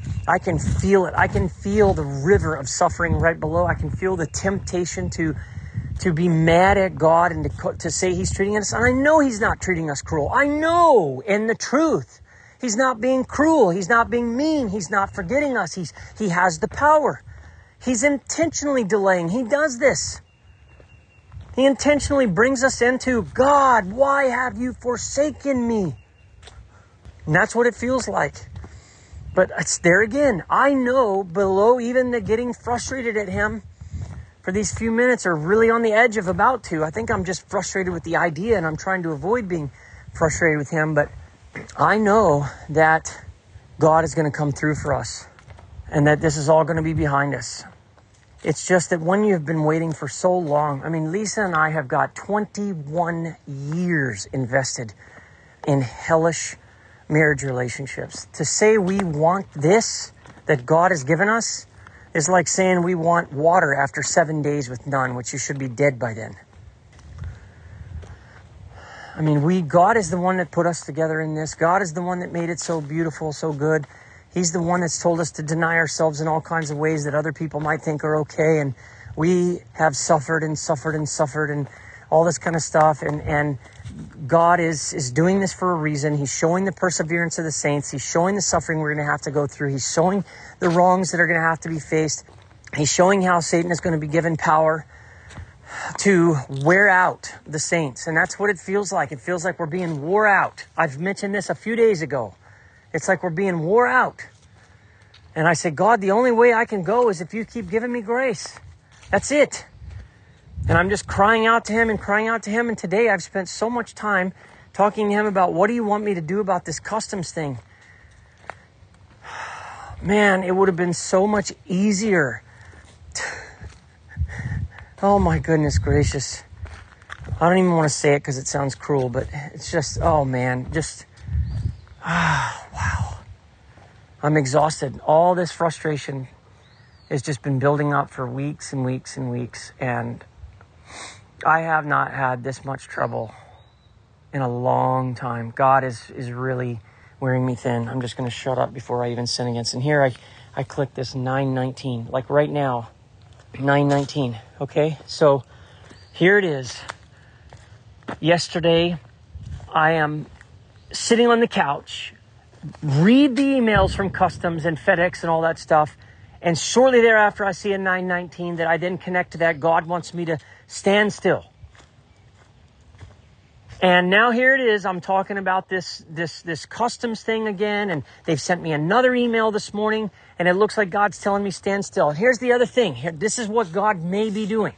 I can feel it. I can feel the river of suffering right below. I can feel the temptation to be mad at God and to say he's treating us. And I know he's not treating us cruel. I know in the truth. He's not being cruel. He's not being mean. He's not forgetting us. He has the power. He's intentionally delaying. He does this. He intentionally brings us into, God, why have you forsaken me? And that's what it feels like. But it's there again. I know below even the getting frustrated at him for these few minutes or really on the edge of about to. I think I'm just frustrated with the idea and I'm trying to avoid being frustrated with him. But I know that God is going to come through for us and that this is all going to be behind us. It's just that when you've been waiting for so long, I mean, Lisa and I have got 21 years invested in hellish marriage relationships. To say we want this that God has given us is like saying we want water after 7 days with none, which you should be dead by then. I mean, God is the one that put us together in this. God is the one that made it so beautiful, so good. He's the one that's told us to deny ourselves in all kinds of ways that other people might think are okay. And we have suffered and suffered and suffered and all this kind of stuff. And God is doing this for a reason. He's showing the perseverance of the saints. He's showing the suffering we're going to have to go through. He's showing the wrongs that are going to have to be faced. He's showing how Satan is going to be given power to wear out the saints. And that's what it feels like. It feels like we're being wore out. I've mentioned this a few days ago. It's like we're being wore out. And I said, God, the only way I can go is if you keep giving me grace. That's it. And I'm just crying out to him and crying out to him. And today I've spent so much time talking to him about what do you want me to do about this customs thing? Man, it would have been so much easier. Oh my goodness gracious. I don't even want to say it because it sounds cruel, but it's just, oh man, just... wow. I'm exhausted. All this frustration has just been building up for weeks and weeks and weeks. And I have not had this much trouble in a long time. God is really wearing me thin. I'm just going to shut up before I even sin against. And here I click this 9:19. Like right now, 9:19. Okay? So here it is. Yesterday, I am sitting on the couch, read the emails from Customs and FedEx and all that stuff, and shortly thereafter I see a 9:19 that I then connect to that. God wants me to stand still. And now here it is. I'm talking about this Customs thing again, and they've sent me another email this morning, and it looks like God's telling me stand still. And here's the other thing. This is what God may be doing.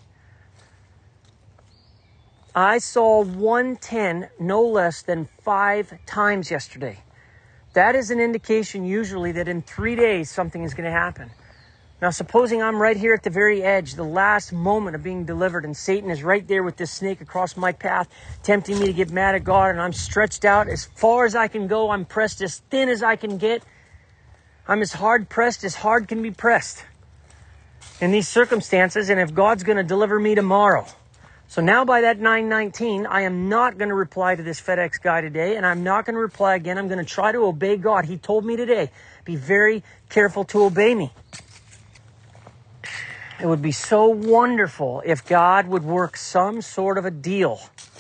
I saw 110 no less than 5 times yesterday. That is an indication usually that in 3 days something is going to happen. Now, supposing I'm right here at the very edge, the last moment of being delivered, and Satan is right there with this snake across my path, tempting me to get mad at God, and I'm stretched out as far as I can go. I'm pressed as thin as I can get. I'm as hard pressed as hard can be pressed in these circumstances, and if God's going to deliver me tomorrow. So now by that 9:19, I am not going to reply to this FedEx guy today, and I'm not going to reply again. I'm going to try to obey God. He told me today, be very careful to obey me. It would be so wonderful if God would work some sort of a deal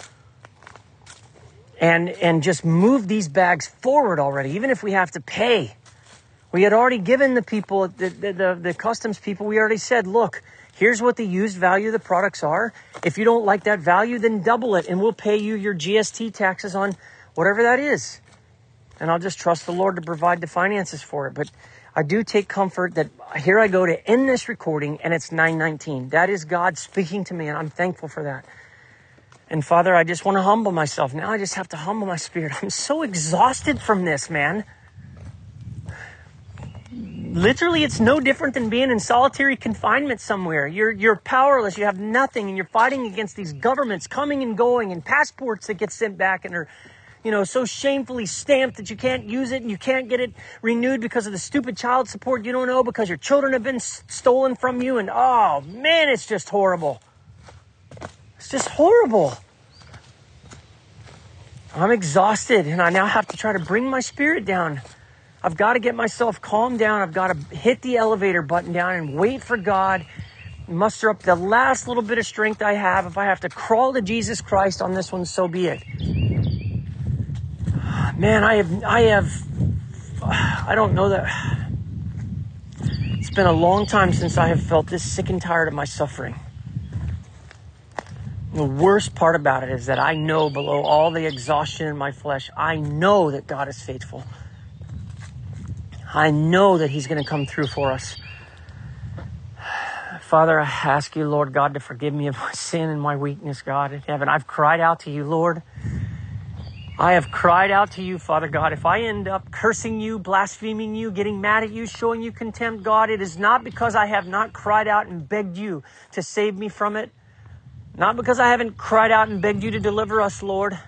and just move these bags forward already, even if we have to pay. We had already given the people, the customs people, we already said, look, here's what the used value of the products are. If you don't like that value, then double it, and we'll pay you your GST taxes on whatever that is. And I'll just trust the Lord to provide the finances for it. But I do take comfort that here I go to end this recording, and it's 9:19. That is God speaking to me, and I'm thankful for that. And Father, I just want to humble myself. Now I just have to humble my spirit. I'm so exhausted from this, man. Literally, it's no different than being in solitary confinement somewhere. You're powerless. You have nothing, and you're fighting against these governments coming and going, and passports that get sent back and are, so shamefully stamped that you can't use it and you can't get it renewed because of the stupid child support you don't know because your children have been stolen from you. And oh man, it's just horrible. It's just horrible. I'm exhausted, and I now have to try to bring my spirit down. I've got to get myself calmed down. I've got to hit the elevator button down and wait for God, muster up the last little bit of strength I have. If I have to crawl to Jesus Christ on this one, so be it. Man, I don't know that. It's been a long time since I have felt this sick and tired of my suffering. The worst part about it is that I know below all the exhaustion in my flesh, I know that God is faithful. I know that He's going to come through for us. Father, I ask you, Lord God, to forgive me of my sin and my weakness, God in heaven. I've cried out to you, Lord. I have cried out to you, Father God. If I end up cursing you, blaspheming you, getting mad at you, showing you contempt, God, it is not because I have not cried out and begged you to save me from it. Not because I haven't cried out and begged you to deliver us, Lord.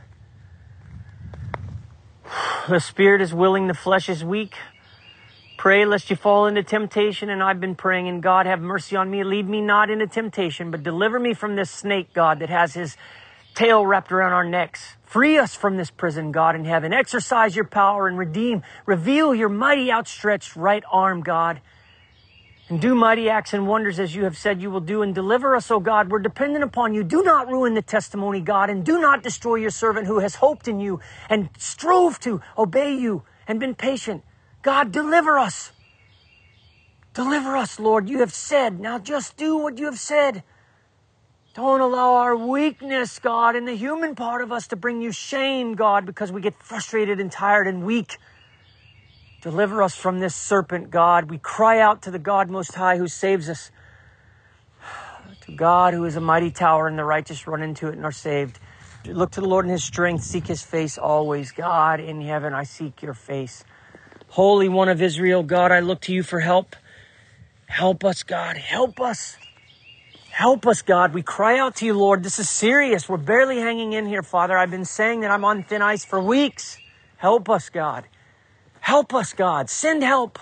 The spirit is willing, the flesh is weak. Pray lest you fall into temptation, and I've been praying, and God, have mercy on me. Lead me not into temptation, but deliver me from this snake, God, that has his tail wrapped around our necks. Free us from this prison, God in heaven. Exercise your power and reveal your mighty outstretched right arm, God. And do mighty acts and wonders as you have said you will do, and deliver us, O God. We're dependent upon you. Do not ruin the testimony, God, and do not destroy your servant who has hoped in you and strove to obey you and been patient. God, deliver us. Deliver us, Lord. You have said. Now just do what you have said. Don't allow our weakness, God, and the human part of us to bring you shame, God, because we get frustrated and tired and weak. Deliver us from this serpent, God. We cry out to the God Most High who saves us. To God who is a mighty tower, and the righteous run into it and are saved. Look to the Lord in His strength. Seek His face always. God in heaven, I seek your face. Holy One of Israel, God, I look to you for help. Help us, God. Help us. Help us, God. We cry out to you, Lord. This is serious. We're barely hanging in here, Father. I've been saying that I'm on thin ice for weeks. Help us, God. Help us, God. Send help.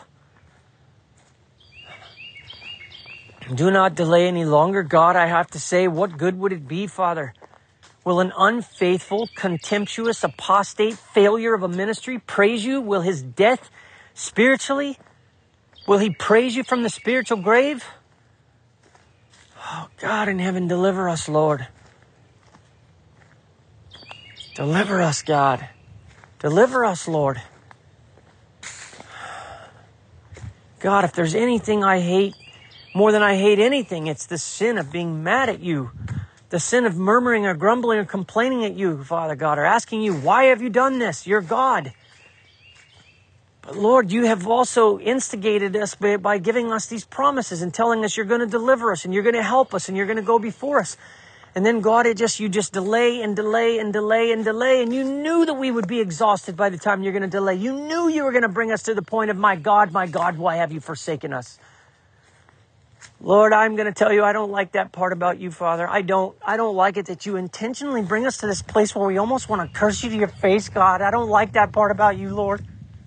Do not delay any longer, God. I have to say, what good would it be, Father? Will an unfaithful, contemptuous, apostate failure of a ministry praise you? Will his death spiritually? Will he praise you from the spiritual grave? Oh, God in heaven, deliver us, Lord. Deliver us, God. Deliver us, Lord. God, if there's anything I hate more than I hate anything, it's the sin of being mad at you. The sin of murmuring or grumbling or complaining at you, Father God, or asking you, why have you done this? You're God. But Lord, you have also instigated us by giving us these promises and telling us you're going to deliver us and you're going to help us and you're going to go before us. And then God, you just delay and delay and delay and delay. And you knew that we would be exhausted by the time you're going to delay. You knew you were going to bring us to the point of, my God, why have you forsaken us? Lord, I'm going to tell you, I don't like that part about you, Father. I don't like it that you intentionally bring us to this place where we almost want to curse you to your face, God. I don't like that part about you, Lord.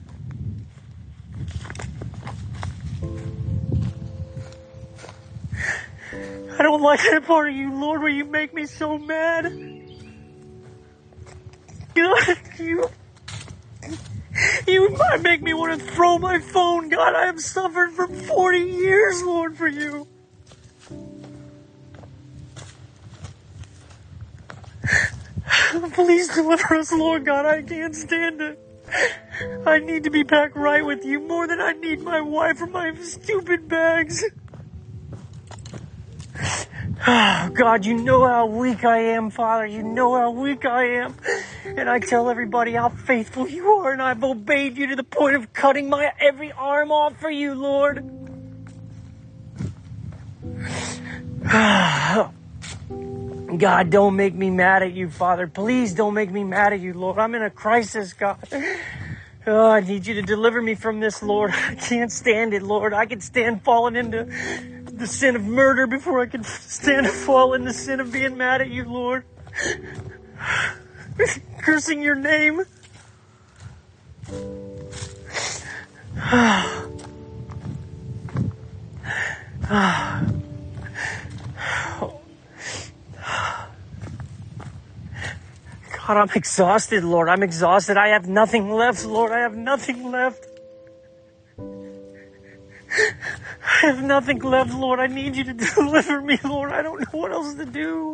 I don't like that part of you, Lord, where you make me so mad. God, you might make me want to throw my phone. God, I have suffered for 40 years, Lord, for you. Please deliver us, Lord God. I can't stand it. I need to be back right with you more than I need my wife or my stupid bags. Oh, God, you know how weak I am, Father. You know how weak I am. And I tell everybody how faithful you are, and I've obeyed you to the point of cutting my every arm off for you, Lord. God, don't make me mad at you, Father. Please don't make me mad at you, Lord. I'm in a crisis, God. Oh, I need you to deliver me from this, Lord. I can't stand it, Lord. I can stand falling into the sin of murder before I can stand to fall in the sin of being mad at you, Lord. Cursing your name. God, I'm exhausted, Lord. I'm exhausted. I have nothing left, Lord. I have nothing left. I have nothing left, Lord. I need you to deliver me, Lord. I don't know what else to do.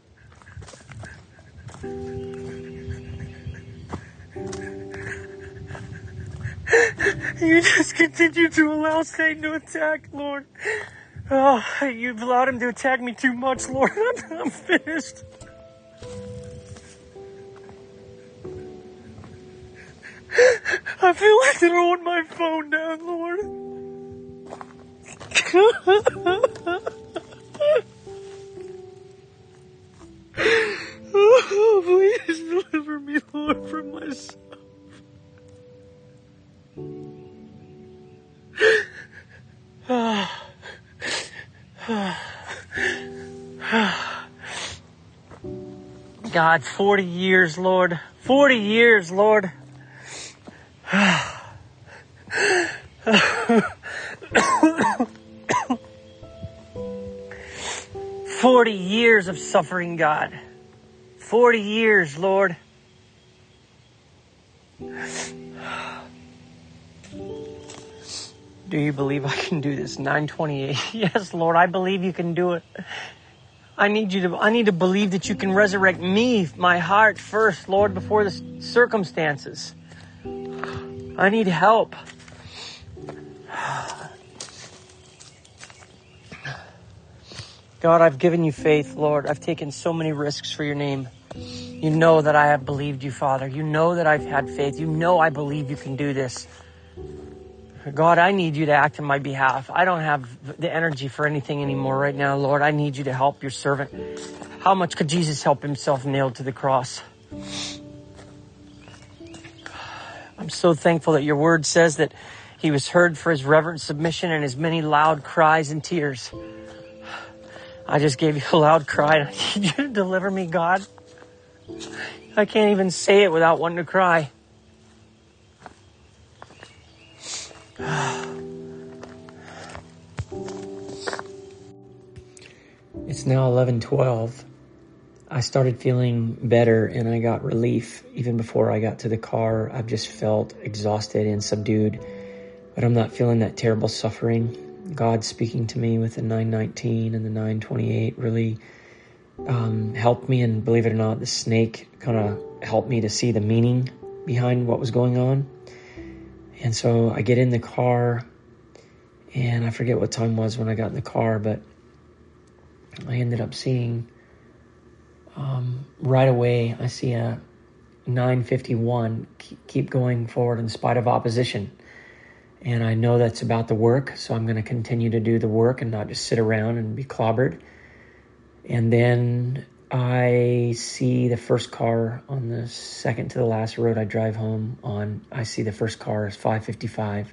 You just continue to allow Satan to attack, Lord. Oh, you've allowed him to attack me too much, Lord. I'm finished. I feel like throwing my phone down, Lord. Oh, please deliver me, Lord, from myself. God, 40 years, Lord. 40 years, Lord. 40 years of suffering, God. 40 years, Lord. Do you believe I can do this? 9:28. Yes, Lord, I believe you can do it. I need to believe that you can resurrect me, my heart first, Lord, before the circumstances. I need help. God, I've given you faith, Lord. I've taken so many risks for your name. You know that I have believed you, Father. You know that I've had faith. You know I believe you can do this. God, I need you to act on my behalf. I don't have the energy for anything anymore right now, Lord. I need you to help your servant. How much could Jesus help himself nailed to the cross? I'm so thankful that your word says that he was heard for his reverent submission and his many loud cries and tears. I just gave you a loud cry and I need you to deliver me, God. I can't even say it without wanting to cry. It's now 11:12. I started feeling better and I got relief. Even before I got to the car, I've just felt exhausted and subdued. But I'm not feeling that terrible suffering. God speaking to me with the 9:19 and the 9:28 really helped me. And believe it or not, the snake kind of helped me to see the meaning behind what was going on. And so I get in the car, and I forget what time it was when I got in the car, but I ended up seeing, right away, I see a 9:51, keep going forward in spite of opposition. And I know that's about the work, so I'm going to continue to do the work and not just sit around and be clobbered. And then I see the first car on the second to the last road I drive home on. I see the first car is 5:55.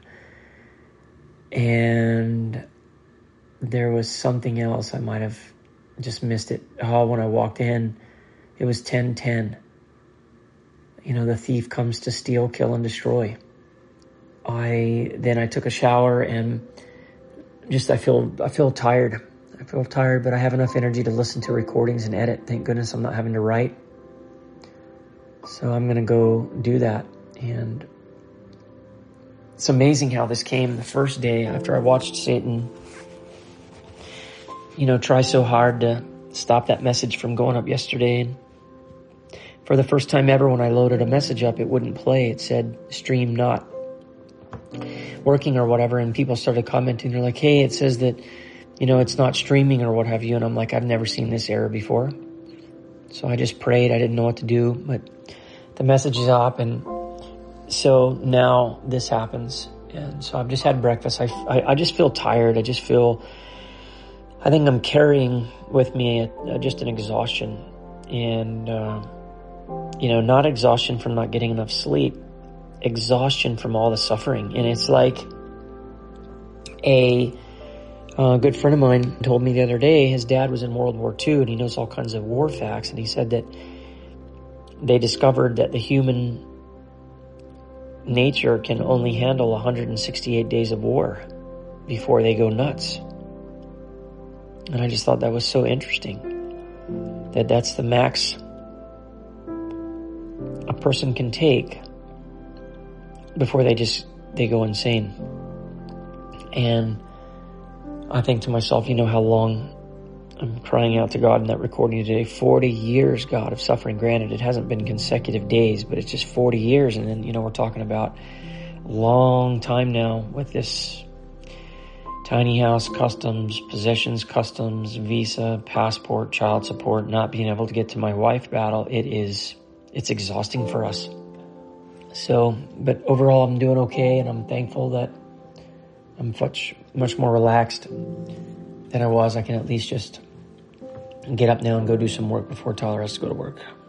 And there was something else. I might have just missed it. Oh, when I walked in, it was 10:10. You know, the thief comes to steal, kill, and destroy. Then I took a shower and just I feel tired. I feel tired, but I have enough energy to listen to recordings and edit. Thank goodness I'm not having to write. So I'm going to go do that. And it's amazing how this came the first day after I watched Satan, try so hard to stop that message from going up yesterday. And for the first time ever, when I loaded a message up, it wouldn't play. It said stream not working or whatever. And people started commenting. They're like, hey, it says that, it's not streaming or what have you. And I'm like, I've never seen this error before. So I just prayed. I didn't know what to do, but the message is up. And so now this happens. And so I've just had breakfast. I just feel tired. I think I'm carrying with me just an exhaustion. And, not exhaustion from not getting enough sleep, exhaustion from all the suffering. And it's like a good friend of mine told me the other day, his dad was in World War II and he knows all kinds of war facts. And he said that they discovered that the human nature can only handle 168 days of war before they go nuts. And I just thought that was so interesting, that that's the max a person can take before they go insane. And I think to myself, you know how long I'm crying out to God in that recording today. 40 years, God, of suffering. Granted, it hasn't been consecutive days, but it's just 40 years. And then, you know, we're talking about a long time now with this tiny house, customs, possessions, customs, visa, passport, child support, not being able to get to my wife battle. It's exhausting for us. So, but overall I'm doing okay, and I'm thankful that I'm much more relaxed than I was. I can at least just get up now and go do some work before Tyler has to go to work.